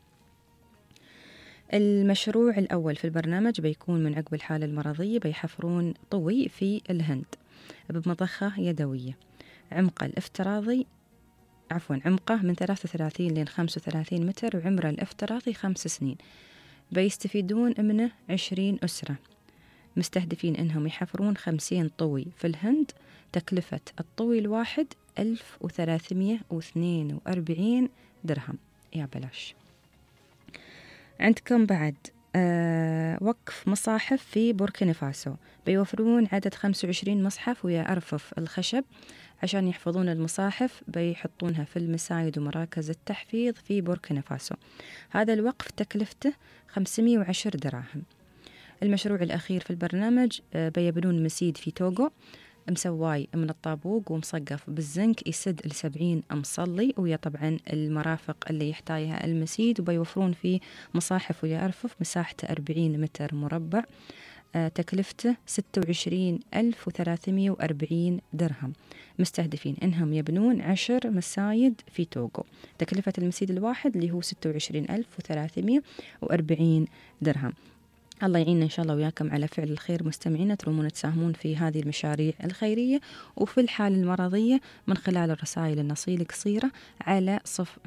المشروع الأول في البرنامج بيكون من عقب الحالة المرضية بيحفرون طوي في الهند بمضخة يدوية، عمقه من 33 لين 35 متر وعمره الافتراضي 5 سنين. بيستفيدون منه 20 أسرة، مستهدفين أنهم يحفرون 50 طوي في الهند. تكلفة الطوي الواحد 1342 درهم يا بلاش. عندكم بعد وقف مصاحف في بوركينا فاسو، بيوفرون عدد 25 مصحف ويا أرفف الخشب عشان يحفظون المصاحف، بيحطونها في المساجد ومراكز التحفيظ في بوركينا فاسو. هذا الوقف تكلفته 510 دراهم. المشروع الأخير في البرنامج بيبنون مسيد في توغو مسواي من الطابوق ومصقف بالزنك يسد ل70 مصلي، ويا طبعا المرافق اللي يحتاجها المسيد، وبيوفرون فيه مصاحف ويا أرفف مساحته 40 متر مربع، تكلفته 26,340 درهم. مستهدفين إنهم يبنون 10 مسايد في توغو. تكلفة المسيد الواحد اللي هو 26,340 درهم. الله يعيننا إن شاء الله وياكم على فعل الخير مستمعين، ترومون تساهمون في هذه المشاريع الخيرية وفي الحالة المرضية من خلال الرسائل النصية القصيرة على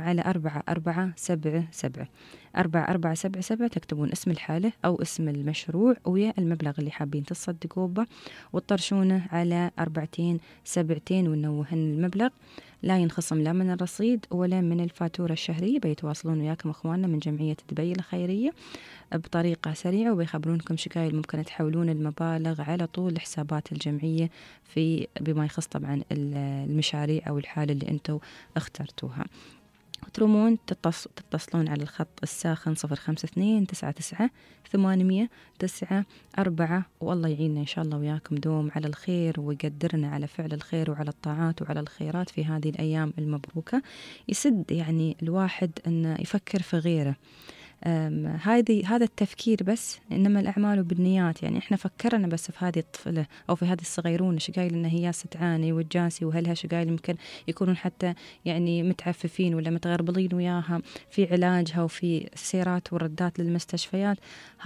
4477 4477 تكتبون اسم الحالة أو اسم المشروع ويا المبلغ اللي حابين تصدقوا به وتطرشونه على 4 7 ونوهن المبلغ. لا ينخصم لا من الرصيد ولا من الفاتورة الشهرية. بيتواصلون وياكم أخواننا من جمعية دبي الخيرية بطريقة سريعة وبيخبرونكم شكاية ممكن تحولون المبالغ على طول لحسابات الجمعية بما يخص طبعا المشاريع أو الحالة اللي أنتم اخترتوها. ترومون تتصلون على الخط الساخن 052 99 800 94. والله يعيننا إن شاء الله وياكم دوم على الخير ويقدرنا على فعل الخير وعلى الطاعات وعلى الخيرات في هذه الأيام المبروكة. يسد يعني الواحد أن يفكر في غيره. هذا التفكير بس، إنما الأعمال بالنيات. يعني إحنا فكرنا بس في هذه الطفلة أو في هذه الصغيرونة شقايل إن هي تعاني والجاسي وهلها شقايل يمكن يكونون حتى يعني متعففين ولا متغربلين وياها في علاجها وفي سيرات وردات للمستشفيات.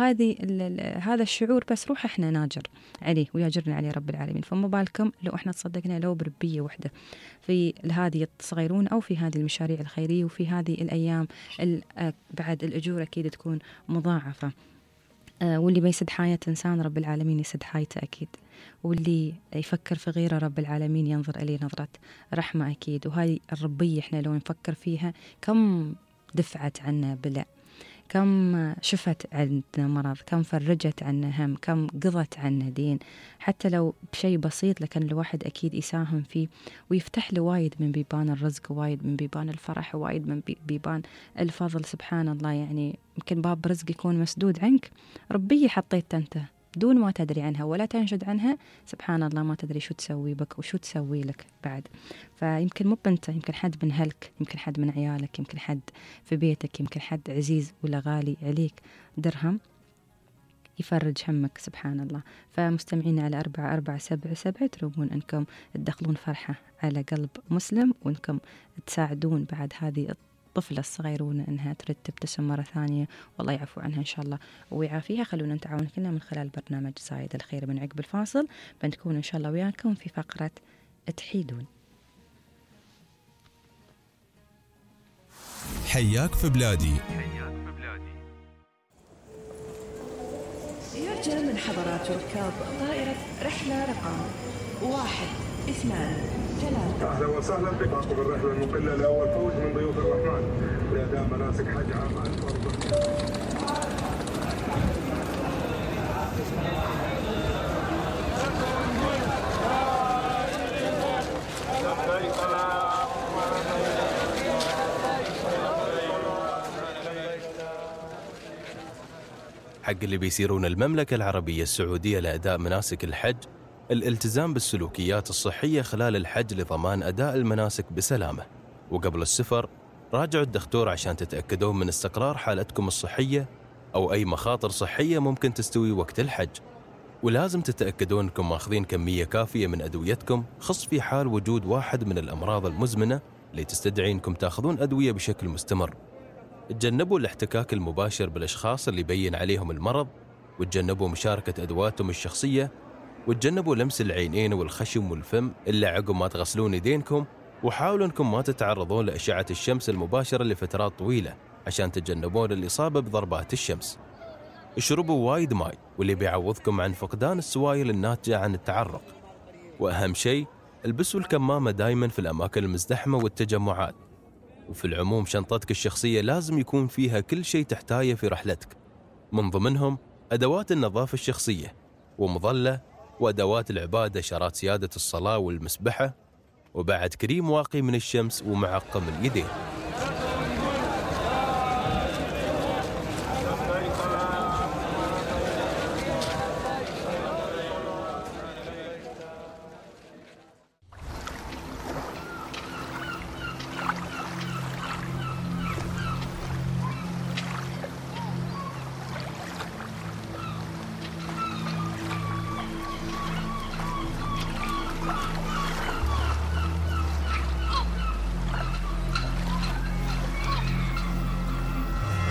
هذا الشعور بس روح إحنا ناجر عليه وياجرنا عليه رب العالمين. فما بالكم لو إحنا تصدقنا لو بربية واحدة في هذه الصغيرون أو في هذه المشاريع الخيرية وفي هذه الأيام بعد الأجور أكيد تكون مضاعفة. واللي بيسد حياة إنسان رب العالمين يسد حياته أكيد، واللي يفكر في غيره رب العالمين ينظر إليه نظرة رحمة أكيد. وهاي الربية إحنا لو نفكر فيها كم دفعت عنا بلاء، كم شفت عنا مرض، كم فرجت عنا هم، كم قضت عنا دين. حتى لو بشيء بسيط لكن الواحد أكيد يساهم فيه ويفتح له وايد من بيبان الرزق، وايد من بيبان الفرح، وايد من بيبان الفضل. سبحان الله، يعني يمكن باب رزق يكون مسدود عنك، ربي حطيت أنت دون ما تدري عنها ولا تنشد عنها. سبحان الله، ما تدري شو تسوي بك وشو تسوي لك بعد. فيمكن مو بنت، يمكن حد من أهلك، يمكن حد من عيالك، يمكن حد في بيتك، يمكن حد عزيز ولا غالي عليك درهم يفرج همك. سبحان الله. فمستمعين على 4477 ترومون أنكم تدخلون فرحة على قلب مسلم وأنكم تساعدون بعد هذه الطفلة الصغيرون أنها ترد تبتسم مرة ثانية والله يعفو عنها إن شاء الله ويعافيها. خلونا نتعاون كلنا من خلال برنامج زايد الخير. من عقب الفاصل بنكون إن شاء الله وياكم في فقرة تحيدون. حياك في بلادي. يرجى من حضرات ركاب طائرة رحلة رقم 1 2 3. أهلا وسهلا بكم بالرحلة المقلة لأول فوج من ضيوف الرحمن لأداء مناسك حج عام 1400. حق اللي بيسيرون المملكة العربية السعودية لأداء مناسك الحج، الالتزام بالسلوكيات الصحية خلال الحج لضمان أداء المناسك بسلامة. وقبل السفر راجعوا الدكتور عشان تتأكدون من استقرار حالتكم الصحية أو أي مخاطر صحية ممكن تستوي وقت الحج. ولازم تتأكدون أنكم ماخذين كمية كافية من أدويتكم، خص في حال وجود واحد من الأمراض المزمنة اللي تستدعي أنكم تأخذون أدوية بشكل مستمر. تجنبوا الاحتكاك المباشر بالأشخاص اللي بين عليهم المرض، وتجنبوا مشاركة أدواتهم الشخصية، وتجنبوا لمس العينين والخشم والفم إلا عقب ما تغسلون يدينكم. وحاولوا أنكم ما تتعرضون لأشعة الشمس المباشرة لفترات طويلة عشان تتجنبون الإصابة بضربات الشمس. اشربوا وايد ماء واللي بيعوضكم عن فقدان السوائل الناتجة عن التعرق. وأهم شيء البسوا الكمامة دايما في الأماكن المزدحمة والتجمعات. وفي العموم شنطتك الشخصية لازم يكون فيها كل شيء تحتاجه في رحلتك، من ضمنهم أدوات النظافة الشخصية ومظلة وأدوات العبادة، شارات سيادة الصلاة والمسبحة، وبعد كريم واقي من الشمس ومعقم اليدين.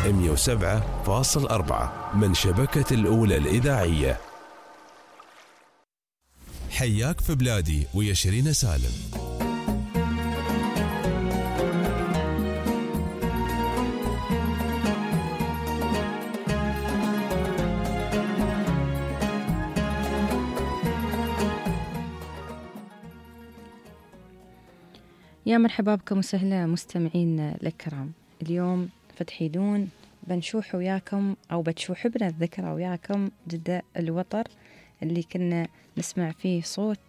107.4 من شبكة الأولى الإذاعية. حياك في بلادي ويا شيرين سالم. يا مرحبا بكم وسهلا مستمعين الكرام. اليوم فتحيدون بنشوح وياكم أو بتشوح بنا الذكرى وياكم جدة الوطر اللي كنا نسمع فيه صوت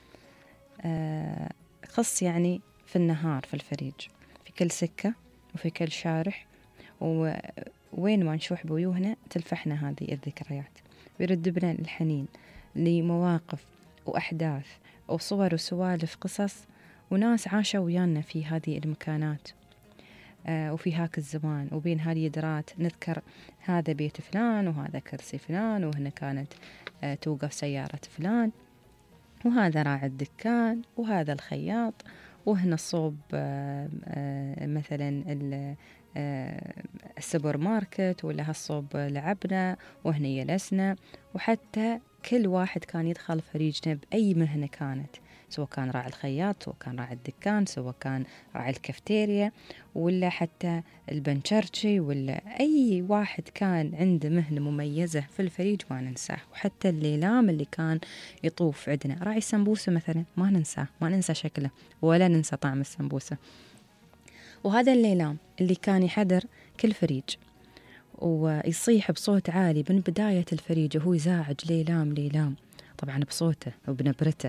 خص يعني في النهار في الفريج، في كل سكة وفي كل شارح، وين ما نشوح بويوهنا تلفحنا هذه الذكريات ويرد بنا الحنين لمواقف وأحداث وصور وسوالف قصص وناس عاشوا ويانا في هذه المكانات وفي هاك الزمان، وبين هاليدرات نذكر هذا بيت فلان وهذا كرسي فلان وهنا كانت توقف سيارة فلان وهذا راعي الدكان وهذا الخياط وهنا الصوب مثلا السوبر ماركت ولا هالصوب لعبنا وهنا جلسنا. وحتى كل واحد كان يدخل فريجنا بأي مهنة كانت، سواء كان راعي الخياط، سواء كان راعي الدكان، سواء كان راعي الكافتيريا، ولا حتى البنشرشي، ولا أي واحد كان عنده مهنة مميزة في الفريج ما ننساه. وحتى الليلام اللي كان يطوف عندنا، راعي السمبوسة مثلا ما ننساه، ما ننسى شكله ولا ننسى طعم السمبوسة. وهذا الليلام اللي كان يحضر كل فريج ويصيح بصوت عالي من بداية الفريج وهو يزاعج ليلام ليلام، طبعا بصوته وبنبرته،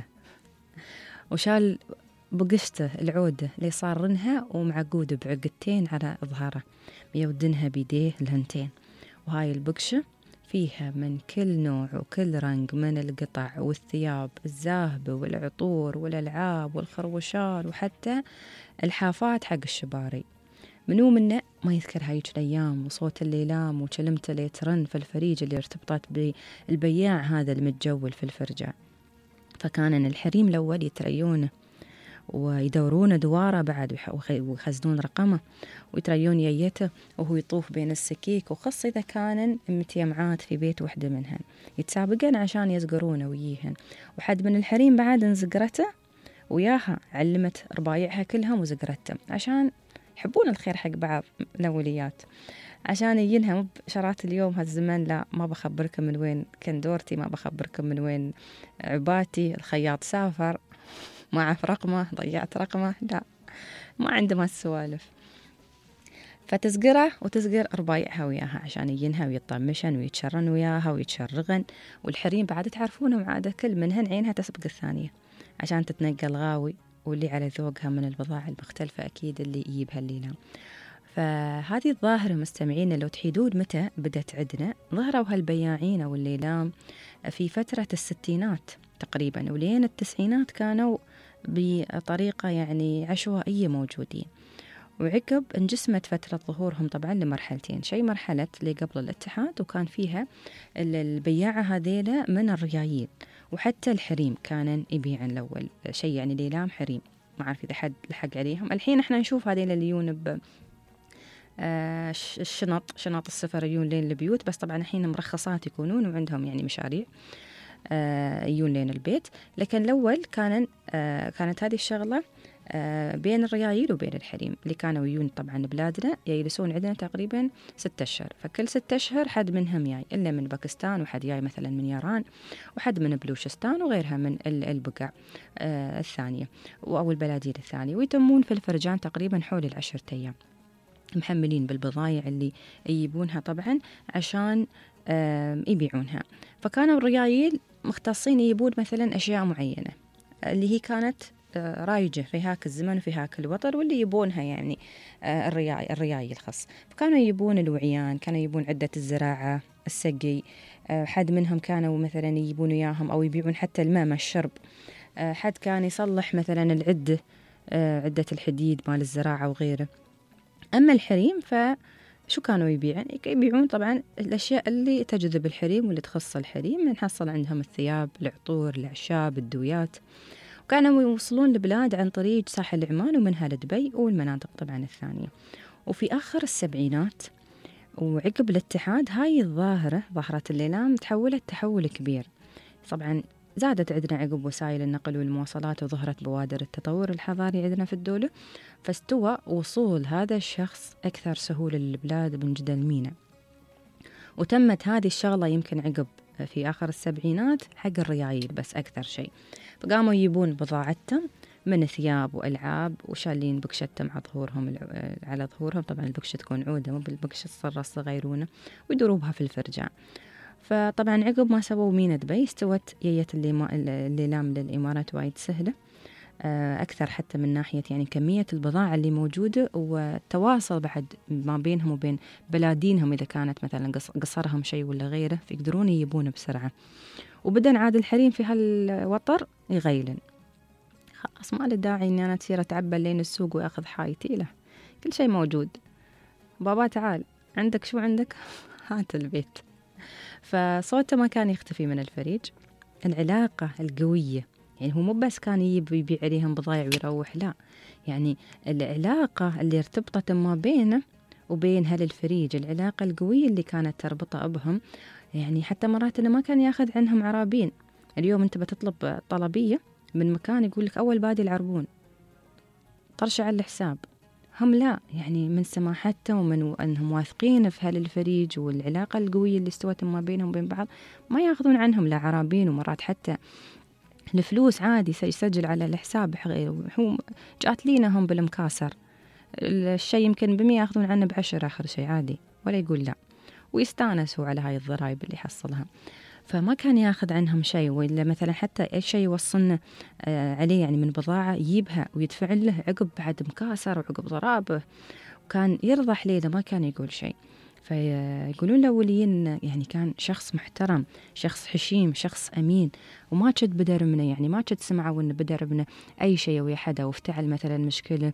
وشال بقشته العودة اللي صار رنها ومعقود بعقدتين على ظهره بيودنها بيديه الهنتين. وهاي البقشة فيها من كل نوع وكل رنج من القطع والثياب الزاهبة والعطور والألعاب والخروشات وحتى الحافات حق الشباري. منو منا ما يذكر هايج الأيام وصوت الليلام وكلمته اللي ترن في الفريج اللي ارتبطت بالبياع هذا المتجول في الفرجة. فكان الحريم الأول يتريونه ويدورون دواره بعد ويخزنون رقمه ويتريون ييته وهو يطوف بين السكيك، وخاصة إذا كان متيمعات في بيت وحدة منهن يتسابقن عشان يزقرونه وييهن. وحد من الحريم بعد انزقرته وياها علمت ربايعها كلهم وزقرته عشان يحبون الخير حق بعض الأوليات، عشان ينهم بشرات اليوم هالزمن لا ما بخبركم من وين كندورتي، ما بخبركم من وين عباتي، الخياط سافر ما عرف رقمه، ضيعت رقمه، لا ما عنده ما السوالف. فتزقره وتزقر ربايعها وياها عشان ينها ويطمشن ويتشرن وياها ويتشرغن. والحريم بعد تعرفونهم عادة كل منهن عينها تسبق الثانية عشان تتنقى الغاوي واللي على ذوقها من البضاعة المختلفة أكيد اللي يجيبها الليلة. فهذه الظاهرة مستمعين لو تحيدون متى بدت عندنا، ظهروا هالبياعين أو الليلام في فترة الستينات تقريبا، ولين التسعينات كانوا بطريقة يعني عشوائية موجودين. وعقب انجسمت فترة ظهورهم طبعا لمرحلتين، شيء مرحلة اللي قبل الاتحاد وكان فيها البياعة هذيلا من الريايين، وحتى الحريم كان يبيعن الأول شيء يعني ليلام حريم، ما أعرف إذا حد لحق عليهم. الحين احنا نشوف هذيلا الليون ب شنط السفر يجون لين البيوت، بس طبعا الحين مرخصات يكونون وعندهم يعني مشاريع يجون لين البيت. لكن الأول كانت هذه الشغلة بين الريايل وبين الحريم اللي كانوا يجون طبعا بلادنا يجلسون عندنا تقريبا 6 أشهر، فكل 6 أشهر حد منهم جاي، إلا من باكستان وحد جاي مثلا من ياران وحد من بلوشستان وغيرها من البقع الثانية أو البلادين الثانية، ويتمون في الفرجان تقريبا حول 10 أيام محملين بالبضايع اللي يجيبونها طبعا عشان يبيعونها. فكانوا الريايل مختصين يجيبون مثلا أشياء معينة اللي هي كانت رايجة في هاك الزمن وفي هاك الوطن واللي يبونها يعني الريايل الخاص. فكانوا يجيبون الوعيان، كانوا يجيبون عدة الزراعة، السقي، حد منهم كانوا مثلا يجيبون إياهم أو يبيعون حتى الماء مع الشرب، حد كان يصلح مثلا العدة، عدة الحديد مال الزراعة وغيره. أما الحريم فشو كانوا يبيعون طبعا الأشياء اللي تجذب الحريم واللي تخص الحريم، نحصل عندهم الثياب، العطور، الأعشاب، الدويات. وكانوا يوصلون لبلاد عن طريق ساحل عمان ومنها لدبي والمناطق طبعا الثانية. وفي آخر السبعينات وعقب الاتحاد هاي الظاهرة، ظاهرة الليلام، تحولت تحول كبير. طبعا زادت عندنا عقب وسائل النقل والمواصلات، وظهرت بوادر التطور الحضاري عندنا في الدولة، فاستوى وصول هذا الشخص أكثر سهولة للبلاد من جدة المينا. وتمت هذه الشغلة يمكن عقب في آخر السبعينات حق الريايل بس أكثر شيء. فقاموا يجيبون بضاعتهم من ثياب وألعاب، وشالين بكشتهم على ظهورهم، على ظهورهم طبعا البكشة تكون عودة مو بالبكشة الصرة يغيرونه، ويدروبها في الفرجان. فطبعا عقب ما سووا مينا دبي استوت يية الليلام للإمارات وايد سهلة أكثر، حتى من ناحية يعني كمية البضاعة اللي موجودة، والتواصل بعد ما بينهم وبين بلادينهم إذا كانت مثلا قصرهم شيء ولا غيره، فيقدرون يجيبونه بسرعة. وبدأ عاد الحريم في هالوطر يغيلن، خلاص ما له داعي إني أنا تصير أتعبى لين السوق وأخذ حايتي، له كل شيء موجود. بابا تعال عندك شو عندك هات البيت. فصوته ما كان يختفي من الفريج. العلاقة القوية، يعني هو مو بس كان يبيع عليهم بضايع ويروح، لا، يعني العلاقة اللي ارتبطت ما بينه وبين هل الفريج، العلاقة القوية اللي كانت تربطه بهم. يعني حتى مرات إنه ما كان ياخذ عنهم عرابين. اليوم أنت بتطلب طلبية من مكان يقول لك أول بادي العربون طرشة على الحساب، هم لا، يعني من سماحتهم ومن أنهم واثقين في هل الفريج والعلاقة القوية اللي استوت ما بينهم وبين بعض، ما ياخذون عنهم لا عرابين. ومرات حتى الفلوس عادي يسجل على الحساب، هو جات لينا هم بالمكاسر، الشيء يمكن ب100 ياخذون عنه ب10 آخر شيء عادي، ولا يقول لا، ويستانسوا على هاي الضرائب اللي حصلها. فما كان ياخذ عنهم شيء، وإلا مثلا حتى أي شيء يوصلنا عليه يعني من بضاعة يجيبها ويدفع له عقب بعد مكاسر وعقب ضرابه، وكان يرضح ليله ما كان يقول شيء. فيقولون الأوليين يعني كان شخص محترم، شخص حشيم، شخص أمين، وما كد بدر منه، يعني ما كد سمعوا إنه بدر منه أي شيء ويا حدا، وافتعل مثلا مشكلة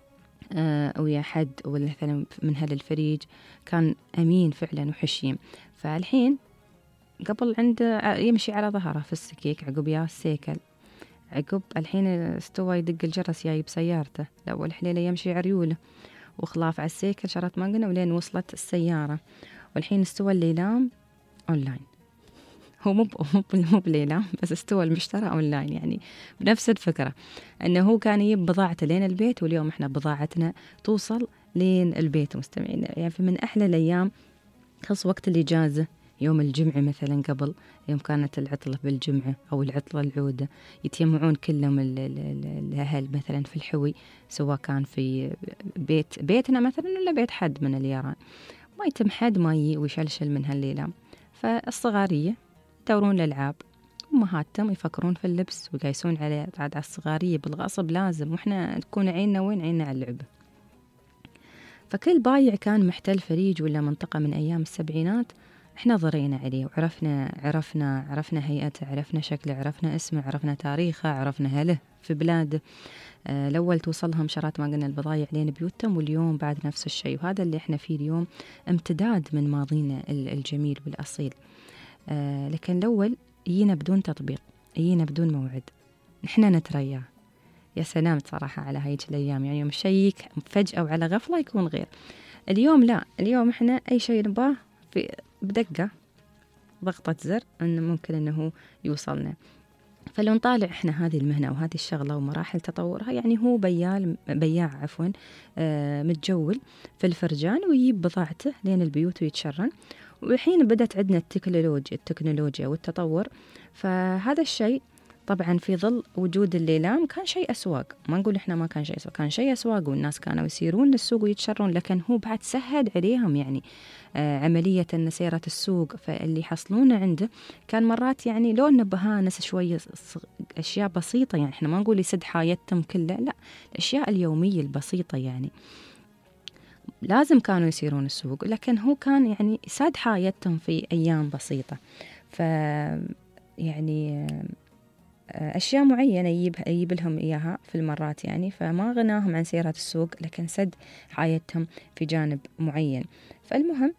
ويا حد ولا مثلا من هذا الفريج، كان أمين فعلا وحشيم. فالحين قبل عنده يمشي على ظهره في السكيك، عقب يا السيكل، عقب الحين استوى يدق الجرس جايب سيارته، الأول حليله يمشي عريوله وخلاف على السيكل شرط ما قلنا، ولين وصلت السيارة. والحين استوى الليلام أونلاين. هو مو بليلام بس، استوى المشترى أونلاين، يعني بنفس الفكرة، أنه هو كان يجيب بضاعته لين البيت، واليوم إحنا بضاعتنا توصل لين البيت مستمعين. يعني من أحلى الأيام خص وقت الإجازة، يوم الجمعة مثلا، قبل يوم كانت العطلة بالجمعة أو العطلة العودة، يتجمعون كلهم الأهل مثلا في الحوي، سواء كان في بيتنا مثلا ولا بيت حد من الياران، ما يتم حد ما ويشلشل من هالليلة. فالصغارية يدورون الألعاب، أمهاتهم يفكرون في اللبس ويقايسون على الصغارية بالغصب لازم، وإحنا تكون عيننا وين عيننا على اللعبة. فكل بايع كان محتل فريج ولا منطقة من أيام السبعينات احنا ضرينا عليه، وعرفنا هيئته، عرفنا شكله، عرفنا اسمه، عرفنا تاريخه، عرفنا هله في بلاده. الأول توصلهم شرات ما قلنا البضايع لين بيوتهم، واليوم بعد نفس الشيء. وهذا اللي احنا فيه اليوم امتداد من ماضينا الجميل والأصيل. لكن الأول يجينا بدون تطبيق، يجينا بدون موعد، نحنا نترياه. يا سلام صراحة على هاي الأيام، يعني يوم الشيء فجأة وعلى غفلة يكون غير. اليوم لا، اليوم احنا أي شيء نباه في بدقة ضغطة زر أنه ممكن أنه يوصلنا. فلو نطالع إحنا هذه المهنة وهذه الشغلة ومراحل تطورها، يعني هو بياع متجول في الفرجان ويجيب بضاعته لين البيوت ويتشرن. والحين بدأت عندنا التكنولوجيا والتطور، فهذا الشيء طبعا في ظل وجود الليلام كان شيء أسواق، ما نقول إحنا ما كان شيء أسواق، كان شيء أسواق، والناس كانوا يسيرون للسوق ويتشرون، لكن هو بعد سهل عليهم يعني عملية سيرة السوق. فاللي يحصلونه عنده كان مرات يعني لو نبهانس شوية أشياء بسيطة، يعني إحنا ما نقول يسد حايتهم كلها، لا، الأشياء اليومية البسيطة يعني لازم كانوا يسيرون السوق، لكن هو كان يعني يسد حايتهم في أيام بسيطة. ف يعني أشياء معينة يجيب لهم إياها في المرات يعني، فما غناهم عن سيرة السوق، لكن سد حايتهم في جانب معين. فالمهم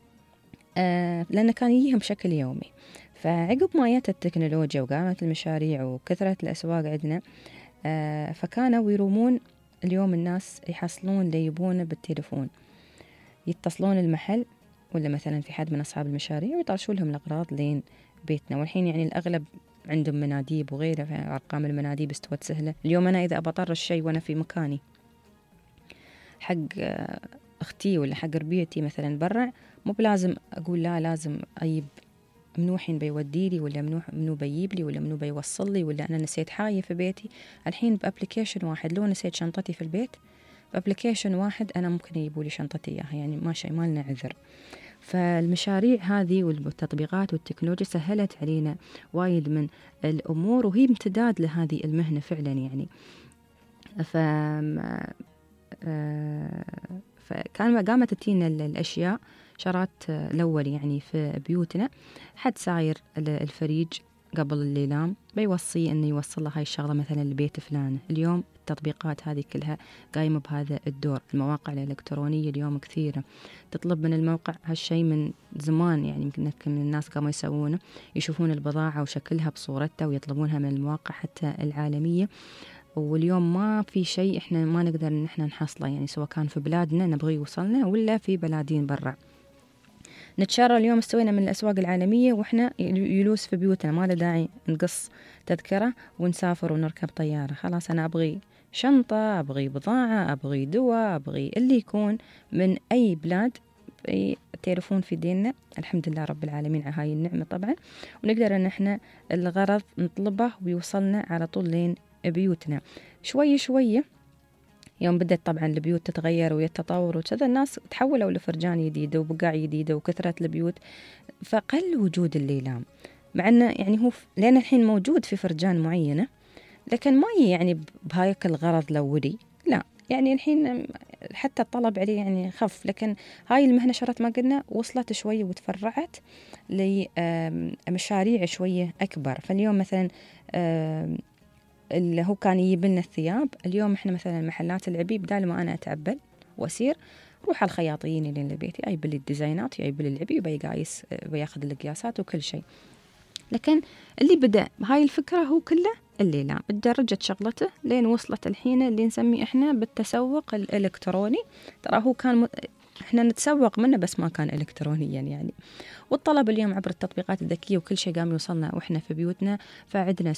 لأنه كان يجيهم بشكل يومي. فعقب ما جت التكنولوجيا وقامت المشاريع وكثرت الأسواق عندنا، فكانوا يرومون اليوم الناس يحصلون اللي يبونه بالتليفون، يتصلون المحل ولا مثلا في حد من أصحاب المشاريع ويطرشوا لهم الأغراض لين بيتنا. والحين يعني الأغلب عندهم مناديب وغيره، أرقام المناديب استوت سهلة. اليوم أنا إذا أبطرش شيء وأنا في مكاني حق أختي ولا حق ربيعتي مثلا برا، مو بلازم أقول لا لازم أجيب منو حين بيودي لي، ولا منو بيجيب لي، ولا منو بيوصل لي، ولا أنا نسيت حاجة في بيتي. الحين بأبليكيشن واحد لو نسيت شنطتي في البيت، بأبليكيشن واحد أنا ممكن يجيبوا لي شنطتي إياها، يعني ما لنا عذر. فالمشاريع هذه والتطبيقات والتكنولوجيا سهلت علينا وايد من الأمور، وهي امتداد لهذه المهنة فعلا يعني. فكان قامت تتينا الأشياء شرات الأول يعني في بيوتنا. حد ساير الفريج قبل الليلام بيوصي أنه يوصل له هاي الشغلة مثلا البيت فلان. اليوم التطبيقات هذه كلها قايمة بهذا الدور. المواقع الإلكترونية اليوم كثيرة تطلب من الموقع هالشيء من زمان، يعني يمكن الناس قاموا يسوونه، يشوفون البضاعة وشكلها بصورتها ويطلبونها من المواقع حتى العالمية. واليوم ما في شيء إحنا ما نقدر إن إحنا نحصله، يعني سواء كان في بلادنا نبغي يوصلنا ولا في بلادين برا. نتشرى اليوم استوينا من الأسواق العالمية وإحنا يلوس في بيوتنا، ما له داعي نقص تذكرة ونسافر ونركب طيارة. خلاص أنا أبغي شنطة، أبغي بضاعة، أبغي دواء، أبغي اللي يكون من أي بلاد تليفون في ديننا. الحمد لله رب العالمين على هاي النعمة طبعا، ونقدر أن إحنا الغرض نطلبه ويوصلنا على طول لين بيوتنا. شوي شوية يوم بدأت طبعا البيوت تتغير ويتطور وكذا، الناس تحولوا لفرجان جديدة وبقاع جديدة وكثرة البيوت، فقل وجود الليلام. مع أنه يعني هو لأن الحين موجود في فرجان معينة، لكن ما يعني بهايك الغرض لولي، لا يعني الحين حتى الطلب عليه يعني خف. لكن هاي المهنة شرط ما قلنا وصلت شوية وتفرعت لمشاريع شوية أكبر. فاليوم مثلا اللي هو كان يجيب لنا الثياب، اليوم احنا مثلا محلات العبي بدال ما انا اتعبل واسير روح على الخياطيين اللي لبيتي يجيب لي الديزاينات يجيب لي العبي وبيقايس بياخذ القياسات وكل شيء. لكن اللي بدأ بهاي الفكرة هو كله الليلام، تدرجت شغلته لين وصلت الحين اللي نسميه احنا بالتسوق الالكتروني. ترى هو كان احنا نتسوق منه بس ما كان الكترونيا يعني. والطلب اليوم عبر التطبيقات الذكية وكل شيء قام يوصلنا واحنا في بيوتنا. فعندنا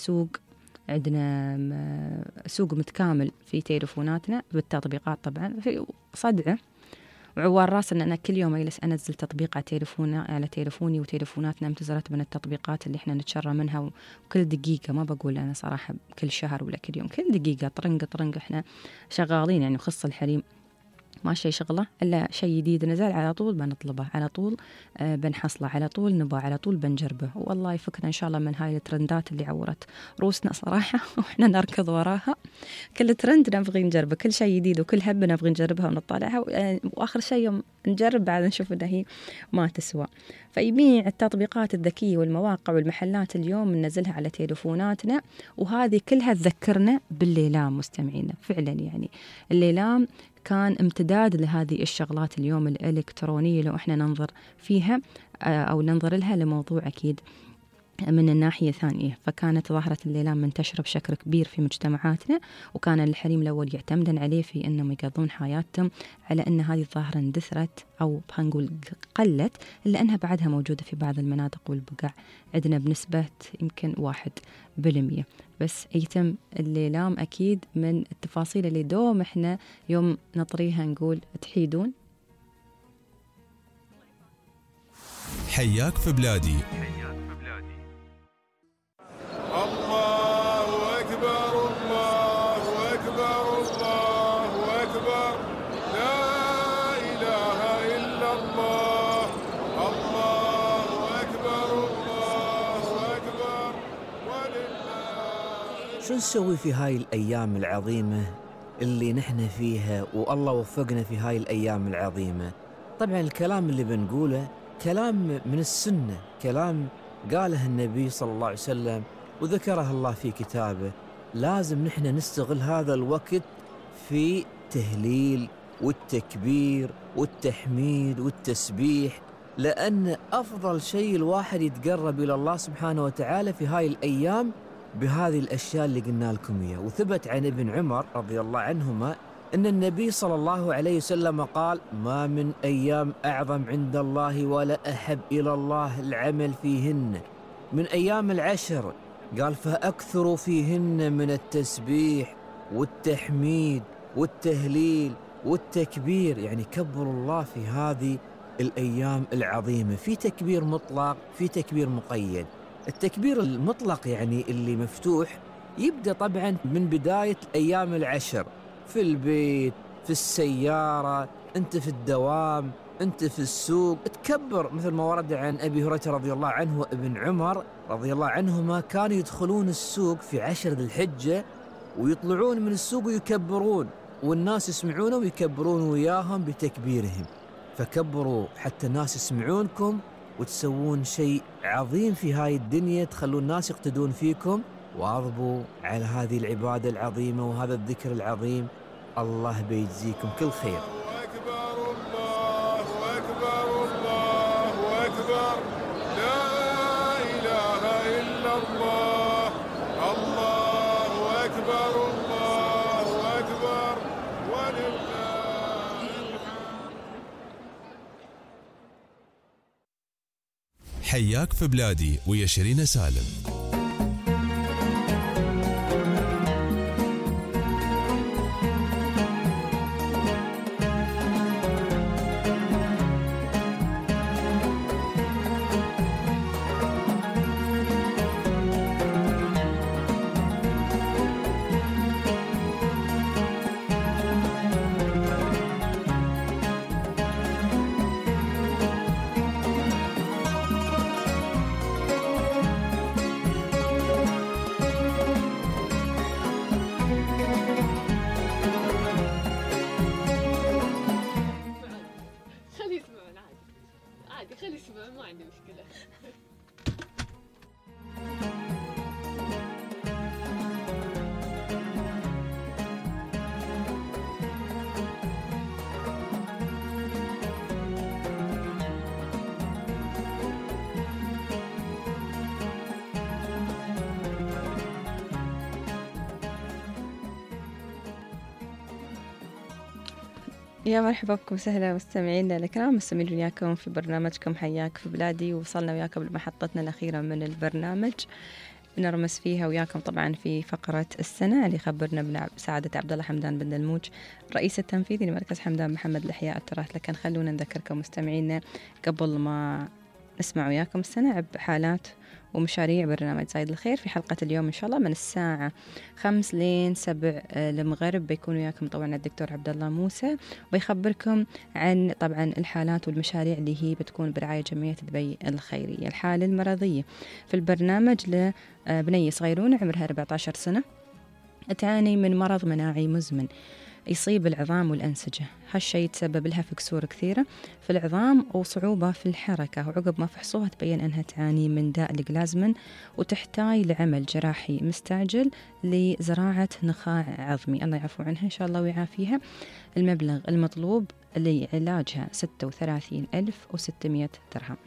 سوق متكامل في تليفوناتنا بالتطبيقات طبعا، في صدعة وعوار راس ان انا كل يوم اجلس انزل تطبيق على تليفوني وتليفوناتنا امتزرت من التطبيقات اللي احنا نتشرى منها. وكل دقيقة، ما بقول انا صراحة كل شهر ولا كل يوم، كل دقيقة طرنق احنا شغالين يعني. خص الحريم ما شيء شغله إلا شيء جديد نزل على طول بنطلبه، على طول بنحصله، على طول نبغى، على طول بنجربه. والله يفكنا إن شاء الله من هاي الترندات اللي عورت روسنا صراحة وإحنا نركض وراها. كل ترند نبغي نجربه، كل شيء جديد وكل هبة نبغي نجربها ونطلعها، وآخر شيء يوم نجرب بعد نشوف إنها هي ما تسوى. فيبيع التطبيقات الذكية والمواقع والمحلات اليوم ننزلها على تليفوناتنا، وهذه كلها تذكرنا بالليلام. مستمعينا فعلا يعني الليلام كان امتداد لهذه الشغلات اليوم الإلكترونية لو احنا ننظر فيها أو ننظر لها لموضوع أكيد من الناحية الثانية. فكانت ظاهرة الليلام منتشرة بشكل كبير في مجتمعاتنا، وكان الحريم الأول يعتمدن عليه في أنهم يقضون حياتهم على أن هذه الظاهرة اندثرت أو نقول قلت، إلا أنها بعدها موجودة في بعض المناطق والبقاع عندنا بنسبة يمكن 1%. بس يتم الليلام أكيد من التفاصيل اللي دوم إحنا يوم نطريها نقول تحيدون. حياك في بلادي. الله أكبر الله أكبر الله أكبر، لا إله إلا الله، الله أكبر الله أكبر ولله. شو نسوي في هاي الأيام العظيمة اللي نحن فيها والله وفقنا في هاي الأيام العظيمة؟ طبعا الكلام اللي بنقوله كلام من السنة، كلام قاله النبي صلى الله عليه وسلم وذكره الله في كتابه. لازم نحن نستغل هذا الوقت في تهليل والتكبير والتحميد والتسبيح، لأن أفضل شيء الواحد يتقرب إلى الله سبحانه وتعالى في هاي الأيام بهذه الأشياء اللي قلنا لكم إياها. وثبت عن ابن عمر رضي الله عنهما أن النبي صلى الله عليه وسلم قال: ما من أيام أعظم عند الله ولا أحب إلى الله العمل فيهن من أيام العشر. قال: فأكثروا فيهن من التسبيح والتحميد والتهليل والتكبير. يعني كبروا الله في هذه الأيام العظيمة. في تكبير مطلق، في تكبير مقيد. التكبير المطلق يعني اللي مفتوح يبدأ طبعا من بداية أيام العشر، في البيت، في السيارة، أنت في الدوام، أنت في السوق، تكبر، مثل ما ورد عن أبي هريرة رضي الله عنه وابن عمر رضي الله عنهما كانوا يدخلون السوق في 10 ذي الحجة ويطلعون من السوق ويكبرون، والناس يسمعون ويكبرون وياهم بتكبيرهم. فكبروا حتى الناس يسمعونكم وتسوون شيء عظيم في هاي الدنيا، تخلون الناس يقتدون فيكم، واظبوا على هذه العبادة العظيمة وهذا الذكر العظيم. الله بيجزيكم كل خير. الله أكبر، الله أكبر، الله أكبر، لا إله إلا الله، الله أكبر، الله أكبر، ولله الحمد. حياك في بلادي ويا شيرين سالم. خلي يسمع، ما عندي مشكلة. يا مرحبا بكم وسهلا مستمعينا الكرام، مستمرين وياكم في برنامجكم حياك في بلادي. وصلنا وياكم لمحطتنا الأخيرة من البرنامج، نرمس فيها وياكم طبعا في فقرة السنة اللي خبرنا بسعادة عبد الله حمدان بن الموج رئيس التنفيذي لمركز حمدان محمد لإحياء التراث. لكن خلونا نذكركم مستمعينا قبل ما نسمع وياكم السنة بحالات ومشاريع برنامج زايد الخير في حلقة اليوم إن شاء الله من الساعة 5 لين 7 المغرب. بيكون وياكم طبعا الدكتور عبد الله موسى ويخبركم عن طبعا الحالات والمشاريع اللي هي بتكون برعاية جمعية دبي الخيرية. الحالة المرضية في البرنامج لبنية صغيرونة عمرها 14 سنة تعاني من مرض مناعي مزمن يصيب العظام والأنسجة. هالشيء يتسبب لها في كسور كثيرة في العظام وصعوبة في الحركة، وعقب ما فحصوها تبين أنها تعاني من داء الجلازمن وتحتاج لعمل جراحي مستعجل لزراعة نخاع عظمي. الله يعفو عنها إن شاء الله ويعافيها. المبلغ المطلوب لعلاجها 36,600 درهم.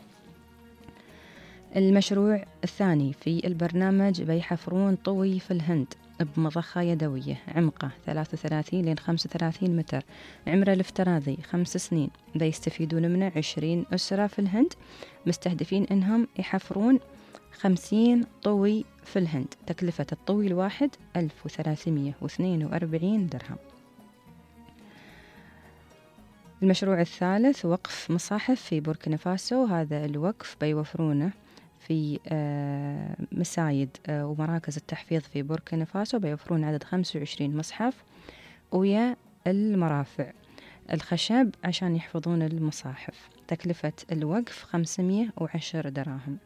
المشروع الثاني في البرنامج بيحفرون طوي في الهند بمضخة يدوية عمقه 33 لين 35 متر، عمره الافتراضي 5 سنين. بيستفيدون منه 20 أسرة في الهند، مستهدفين إنهم يحفرون 50 طوي في الهند. تكلفة الطوي الواحد 1342 درهم. المشروع الثالث وقف مصاحف في بوركينا فاسو. هذا الوقف بيوفرونه في مسايد ومراكز التحفيظ في بوركينا فاسو، بيوفرون عدد 25 مصحف ويا المرافع الخشب عشان يحفظون المصاحف. تكلفة الوقف 510 دراهم.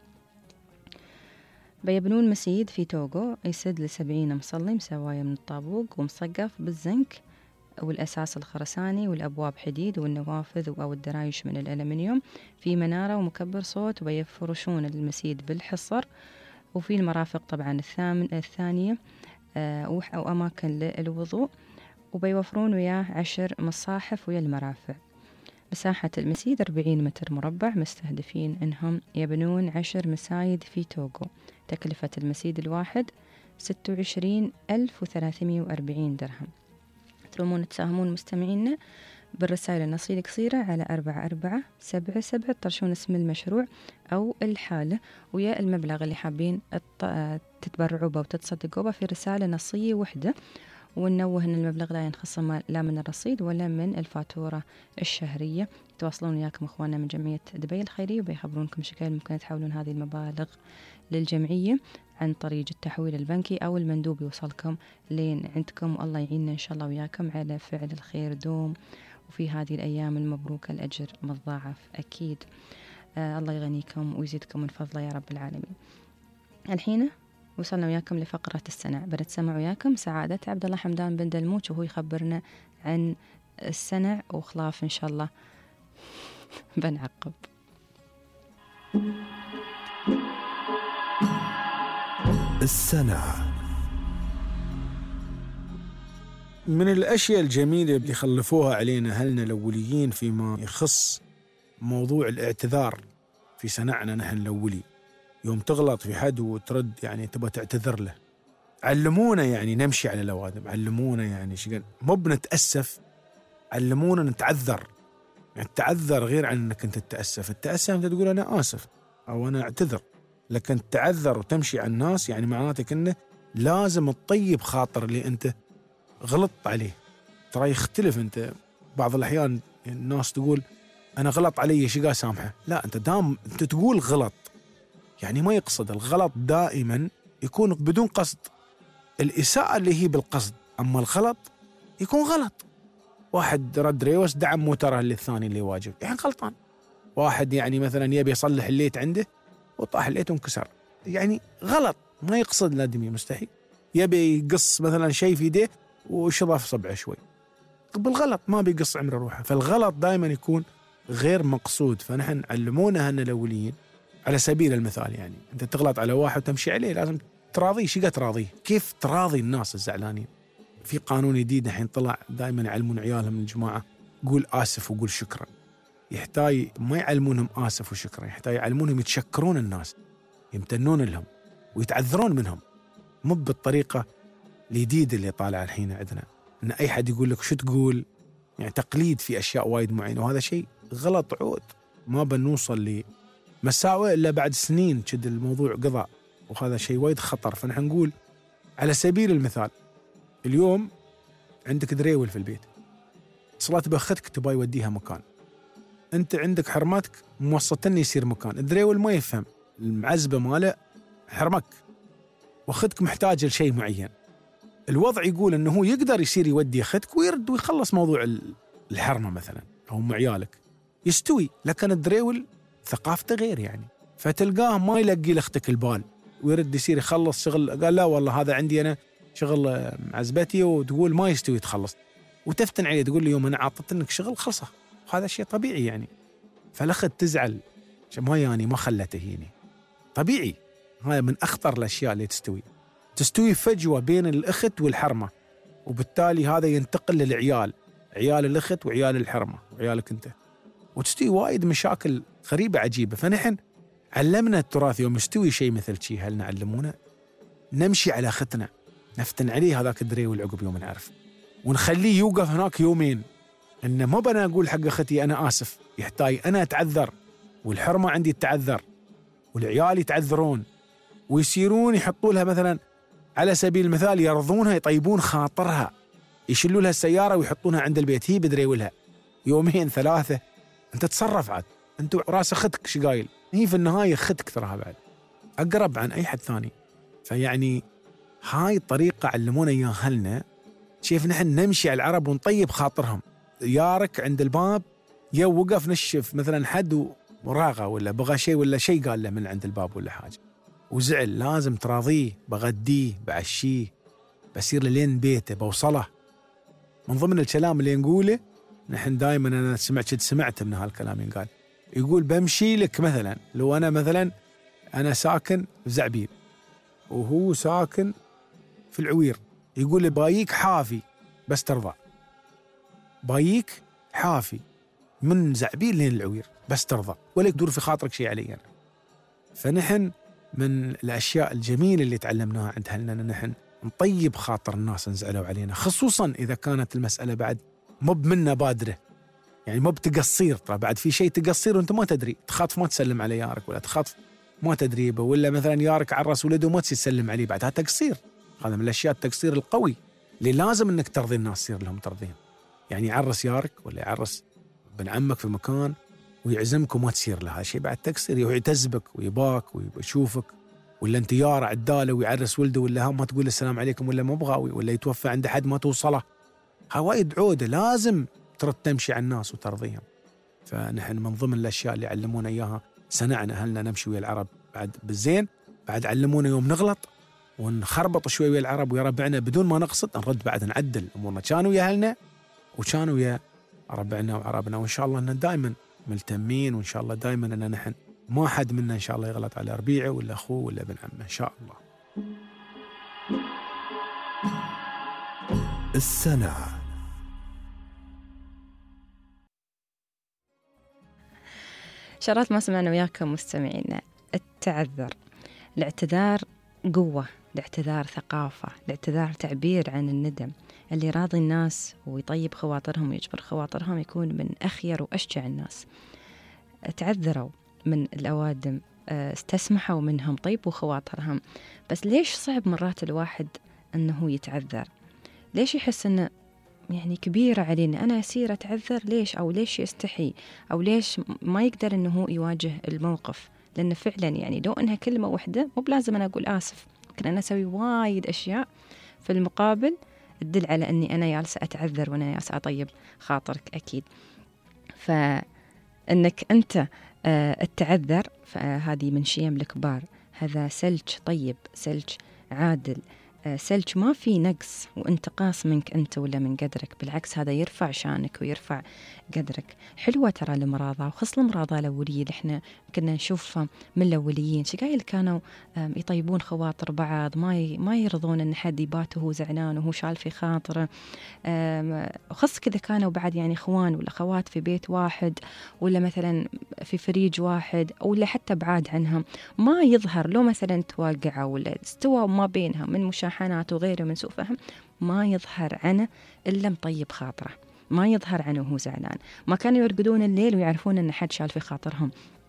بيبنون مسيد في توغو يسد ل70 مصلي مسواية من الطابوق ومصقف بالزنك والأساس الخرساني والأبواب حديد والنوافذ أو الدرايش من الألمنيوم، في منارة ومكبر صوت. ويفرشون المسيد بالحصر، وفي المرافق طبعا الثانية أو أماكن للوضوء، وبيوفرون وياه 10 مصاحف ويا المرافع. مساحة المسيد 40 متر مربع، مستهدفين إنهم يبنون 10 مسايد في توغو. تكلفة المسيد الواحد 26,340 درهم. ترومون تساهمون مستمعينا بالرسائل النصية القصيرة على 4477 ترشون اسم المشروع أو الحالة ويا المبلغ اللي حابين تتبرعوا به وتتصدقوا به في رسالة نصية وحدة. وننوه أن المبلغ لا ينخصم لا من الرصيد ولا من الفاتورة الشهرية. يتواصلون وياكم أخواننا من جمعية دبي الخيرية وبيخبرونكم شكل ممكن تحولون هذه المبالغ للجمعية عن طريق التحويل البنكي أو المندوب يوصلكم لين عندكم. والله يعيننا إن شاء الله وياكم على فعل الخير دوم، وفي هذه الأيام المبروكة الأجر مضاعف أكيد. الله يغنيكم ويزيدكم من فضله يا رب العالمين. الحين وصلنا وياكم لفقرة السنع. بنتسمع وياكم سعادة عبد الله حمدان بن دلموت وهو يخبرنا عن السنع وخلاف إن شاء الله. بنعقب. السنع من الأشياء الجميلة اللي خلفوها علينا أهلنا الأوليين فيما يخص موضوع الاعتذار في سنعنا نحن الأولي. يوم تغلط في حد وترد يعني تبغى تعتذر له، علمونا يعني نمشي على الأوادم، علمونا يعني مو بنتأسف، علمونا نتعذر. يعني التعذر غير عن أنك أنت تتأسف. التأسف أنت تقول أنا آسف أو أنا أعتذر، لكن تعذر وتمشي على الناس يعني معناتك أنه لازم تطيب خاطر اللي أنت غلطت عليه. ترى يختلف. أنت بعض الأحيان الناس تقول أنا غلط علي شقا سامحه، لا أنت دام أنت تقول غلط يعني ما يقصد. الغلط دائما يكون بدون قصد، الإساءة اللي هي بالقصد، أما الغلط يكون غلط. واحد رد ريوس دعم موتره للثاني اللي واجب يعني غلطان. واحد يعني مثلا يبي يصلح الليت عنده وطاح الليت وانكسر يعني غلط، ما يقصد الآدمي مستحيل. يبي يقص مثلا شيء في يده وشظف صبعه شوي بالغلط، ما بيقص عمر روحه. فالغلط دائما يكون غير مقصود. فنحن علمونا هن الأوليين على سبيل المثال يعني أنت تغلط على واحد وتمشي عليه لازم تراضيه. شقا تراضيه؟ كيف تراضي الناس الزعلانين؟ في قانون جديد الحين طلع دائما يعلمون عيالهم الجماعة قول آسف وقول شكرا. يحتاج ما يعلمونهم آسف وشكرا، يحتاج يعلمونهم يتشكرون الناس، يمتنون لهم ويتعذرون منهم، مو بالطريقة الجديدة اللي طالعة الحين عندنا إن أي حد يقول لك شو تقول، يعني تقليد في أشياء وايد معينة، وهذا شيء غلط عود. ما بنوصل لمساوئ إلا بعد سنين كد الموضوع قضاء، وهذا شيء وايد خطر. فنحن نقول على سبيل المثال اليوم عندك دريول في البيت، صلاة بأختك تبغى يوديها مكان، أنت عندك حرماتك موسطني يصير مكان، الدريول ما يفهم المعزبة ماله حرمك واختك محتاجة لشيء معين. الوضع يقول أنه هو يقدر يصير يودي أختك ويرد ويخلص موضوع الحرمة مثلا أو أم عيالك يستوي، لكن الدريول ثقافته غير يعني. فتلقاه ما يلقي لأختك البال ويرد يصير يخلص شغل، قال لا والله هذا عندي أنا شغل معزبتي، وتقول ما يستوي تخلص وتفتن عليه تقول لي يوم أنا عطت لك شغل خلصه. هذا شيء طبيعي يعني. فالأخت تزعل ما يعني ما خلته هيني طبيعي. هذا من أخطر الأشياء اللي تستوي فجوة بين الأخت والحرمة، وبالتالي هذا ينتقل للعيال، عيال الأخت وعيال الحرمة وعيالك أنت، وتستوي وايد مشاكل غريبة عجيبة. فنحن علمنا التراث يوم يستوي شيء مثل شيء هل نعلمونه نمشي على أختنا نفتن عليه هذاك الدري والعقب يوم نعرف، ونخليه يوقف هناك يومين. إنه ما بنا أقول حق أختي أنا آسف، يحتاج أنا أتعذر والحرمة عندي تتعذر والعيال يتعذرون، ويصيرون يحطوا لها مثلا على سبيل المثال يرضونها يطيبون خاطرها، يشلوا لها السيارة ويحطونها عند البيت هي بدريولها يومين ثلاثة. أنت تصرف عاد، أنت راس أختك شقايل، هي في النهاية أختك تراها بعد أقرب عن أي حد ثاني. فيعني هاي الطريقة علمونا إياها أهلنا، كيف نحن نمشي على العرب ونطيب خاطرهم. يارك عند الباب يوقف نشف مثلا حد وراغة ولا بغى شيء ولا شيء قال له من عند الباب ولا حاجة وزعل، لازم تراضيه، بغديه بعشيه بسير لين بيته بوصله. من ضمن الكلام اللي نقوله نحن دائما، أنا سمعت من هالكلام ينقال، يقول بمشي لك مثلا لو أنا مثلا أنا ساكن في زعبيل وهو ساكن في العوير، يقول لي بايك حافي بس ترضى، بايك حافي من زعبيل لين العوير بس ترضى ولا يدور في خاطرك شيء علي أنا. فنحن من الأشياء الجميلة اللي تعلمناها عند أهلنا نحن نطيب خاطر الناس نزعلوا علينا، خصوصا إذا كانت المسألة بعد مو بمنا بادرة، يعني مو بتقصير. ترى بعد في شيء تقصير وانت ما تدري، تخاف ما تسلم على يارك، ولا تخاف ما تدريبه، ولا مثلا يارك عرس ولده وما تسلم عليه، بعد هذا تقصير. هذا من الأشياء التقصير القوي اللي لازم انك ترضي الناس، تصير لهم ترضيهم. يعني يعرس يارك ولا يعرس ابن عمك في مكان ويعزمك وما تسير له، هذا شيء بعد تقصير. ويعتز بك ويباك ويشوفك، ولا انت يارع عداله ويعرس ولده ولا ما تقول السلام عليكم، ولا ما بغاوي، ولا يتوفى عند حد ما توصله، هوايد عوده. لازم ترد تمشي على الناس وترضيهم. فنحن من ضمن الاشياء اللي علمونا اياها سنعنا اهلنا نمشي ويا العرب بعد بالزين، بعد علمونا يوم نغلط ونخربط شوي ويا العرب ويا ربعنا بدون ما نقصد نرد بعد نعدل امورنا، كانوا ويا اهلنا وكانوا ويا ربعنا وعربنا. وان شاء الله ان دائما ملتمين، وان شاء الله دائما ان نحن ما حد منا ان شاء الله يغلط على ربيعه ولا اخوه ولا ابن عمه ان شاء الله. السنة. شرات ما سمعنا وياكم مستمعينا. التعذر، الاعتذار قوة، الاعتذار ثقافة، الاعتذار تعبير عن الندم. اللي راضي الناس ويطيب خواطرهم ويجبر خواطرهم يكون من أخير وأشجع الناس. تعذروا من الأوادم، استسمحوا منهم، طيبوا خواطرهم. بس ليش صعب مرات الواحد أنه يتعذر؟ ليش يحس أنه يعني كبيرة علينا أنا أسير أتعذر؟ ليش؟ أو ليش يستحي؟ أو ليش ما يقدر أنه يواجه الموقف؟ لأن فعلا يعني لو أنها كلمة واحدة مو بلازم أنا أقول آسف، ممكن أنا أسوي وايد أشياء في المقابل تدل على أني أنا جالسة أتعذر وأنا جالسة أطيب خاطرك. أكيد فإنك أنت التعذر فهذه من شيم الكبار. هذا سلج طيب، سلج عادل، سلج ما في نقص وانتقاص منك أنت ولا من قدرك، بالعكس هذا يرفع شانك ويرفع قدرك. حلوة ترى المراضة، وخص المراضة الأولية اللي احنا كنا نشوفها من الأوليين، شقايل كانوا يطيبون خواطر بعض، ما يرضون أن حد يبات وهو زعلان وهو شال في خاطره. خص كذا كانوا بعد يعني إخوان ولا أخوات في بيت واحد، ولا مثلا في فريج واحد، ولا حتى بعاد عنهم، ما يظهر لو مثلا توقعوا ولا استوى ما بينهم من مشاحنات وغيره من سوء فهم، ما يظهر عنه إلا مطيب خاطره، ما يظهر عنه وهو زعلان. ما كانوا يرقدون الليل ويعرفون أن حد شال في خاطرهم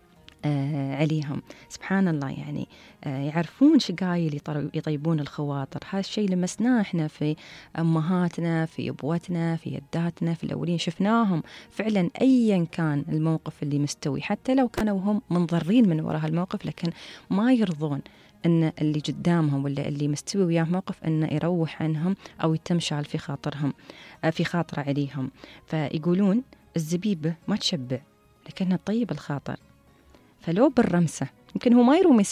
عليهم. سبحان الله، يعني يعرفون شقايل يطيبون الخواطر. هذا الشيء لمسناه احنا في أمهاتنا، في أبواتنا، في يداتنا، في الأولين شفناهم فعلا أيا كان الموقف اللي مستوي، حتى لو كانوا هم منضرين من وراء الموقف، لكن ما يرضون أن اللي قدامهم ولا اللي مستوي وياه موقف أنه يروح عنهم أو يتمشال في خاطرهم، في خاطر عليهم. فيقولون الزبيبة ما تشبع لكنها تطيب الخاطر. فلو بالرمسة يمكن هو ما يروم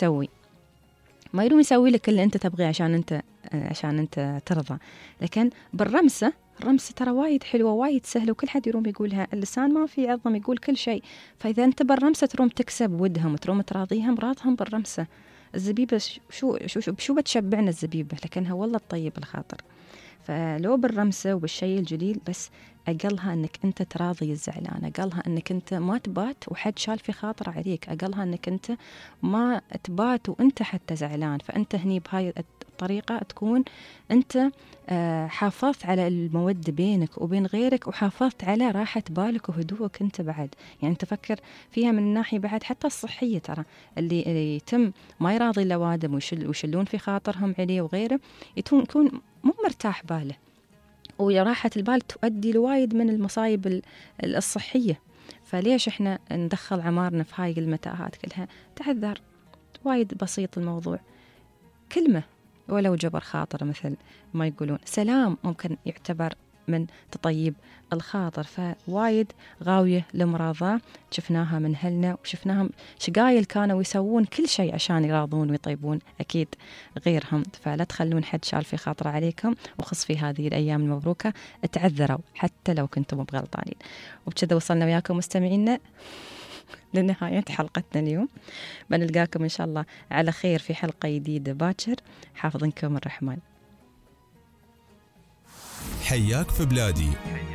يسوي لك اللي أنت تبغيه عشان أنت ترضى، لكن بالرمسة، الرمسة ترى وايد حلوة وايد سهلة وكل حد يروم يقولها. اللسان ما في عظم يقول كل شيء، فإذا أنت بالرمسة تروم تكسب ودهم وتروم تراضيهم، راضهم بالرمسة. الزبيبة شو بتشبعنا الزبيبة، لكنها والله تطيب الخاطر. فلو بالرمسة وبالشيء الجليل، بس أقلها أنك أنت تراضي الزعلان، أقلها أنك أنت ما تبات وحد شال في خاطر عليك، أقلها أنك أنت ما تبات وأنت حتى زعلان. فأنت هني بهاي الطريقة تكون أنت حافظت على المودة بينك وبين غيرك، وحافظت على راحة بالك وهدوءك أنت بعد. يعني تفكر فيها من الناحية بعد حتى الصحية، ترى اللي يتم ما يراضي الأوادم ويشلون في خاطرهم عليه وغيره يكون مو مرتاح باله، وراحة البال تؤدي لوايد من المصايب الصحية. فليش احنا ندخل عمارنا في هاي المتاهات كلها؟ تعذر، وايد بسيط الموضوع، كلمة ولو جبر خاطر، مثل ما يقولون سلام ممكن يعتبر من تطيب الخاطر. فوايد غاوية لمراضاة شفناها من هلنا، وشفناهم شقايل كانوا يسوون كل شيء عشان يراضون ويطيبون أكيد غيرهم. فلا تخلون حد شال في خاطر عليكم، وخص في هذه الأيام المبروكة تعذروا حتى لو كنتم بغلطانين. وبكذا وصلنا وياكم مستمعينا لنهاية حلقتنا اليوم. بنلقاكم إن شاء الله على خير في حلقة جديدة باكر. حافظنكم الرحمن. حياك في بلادي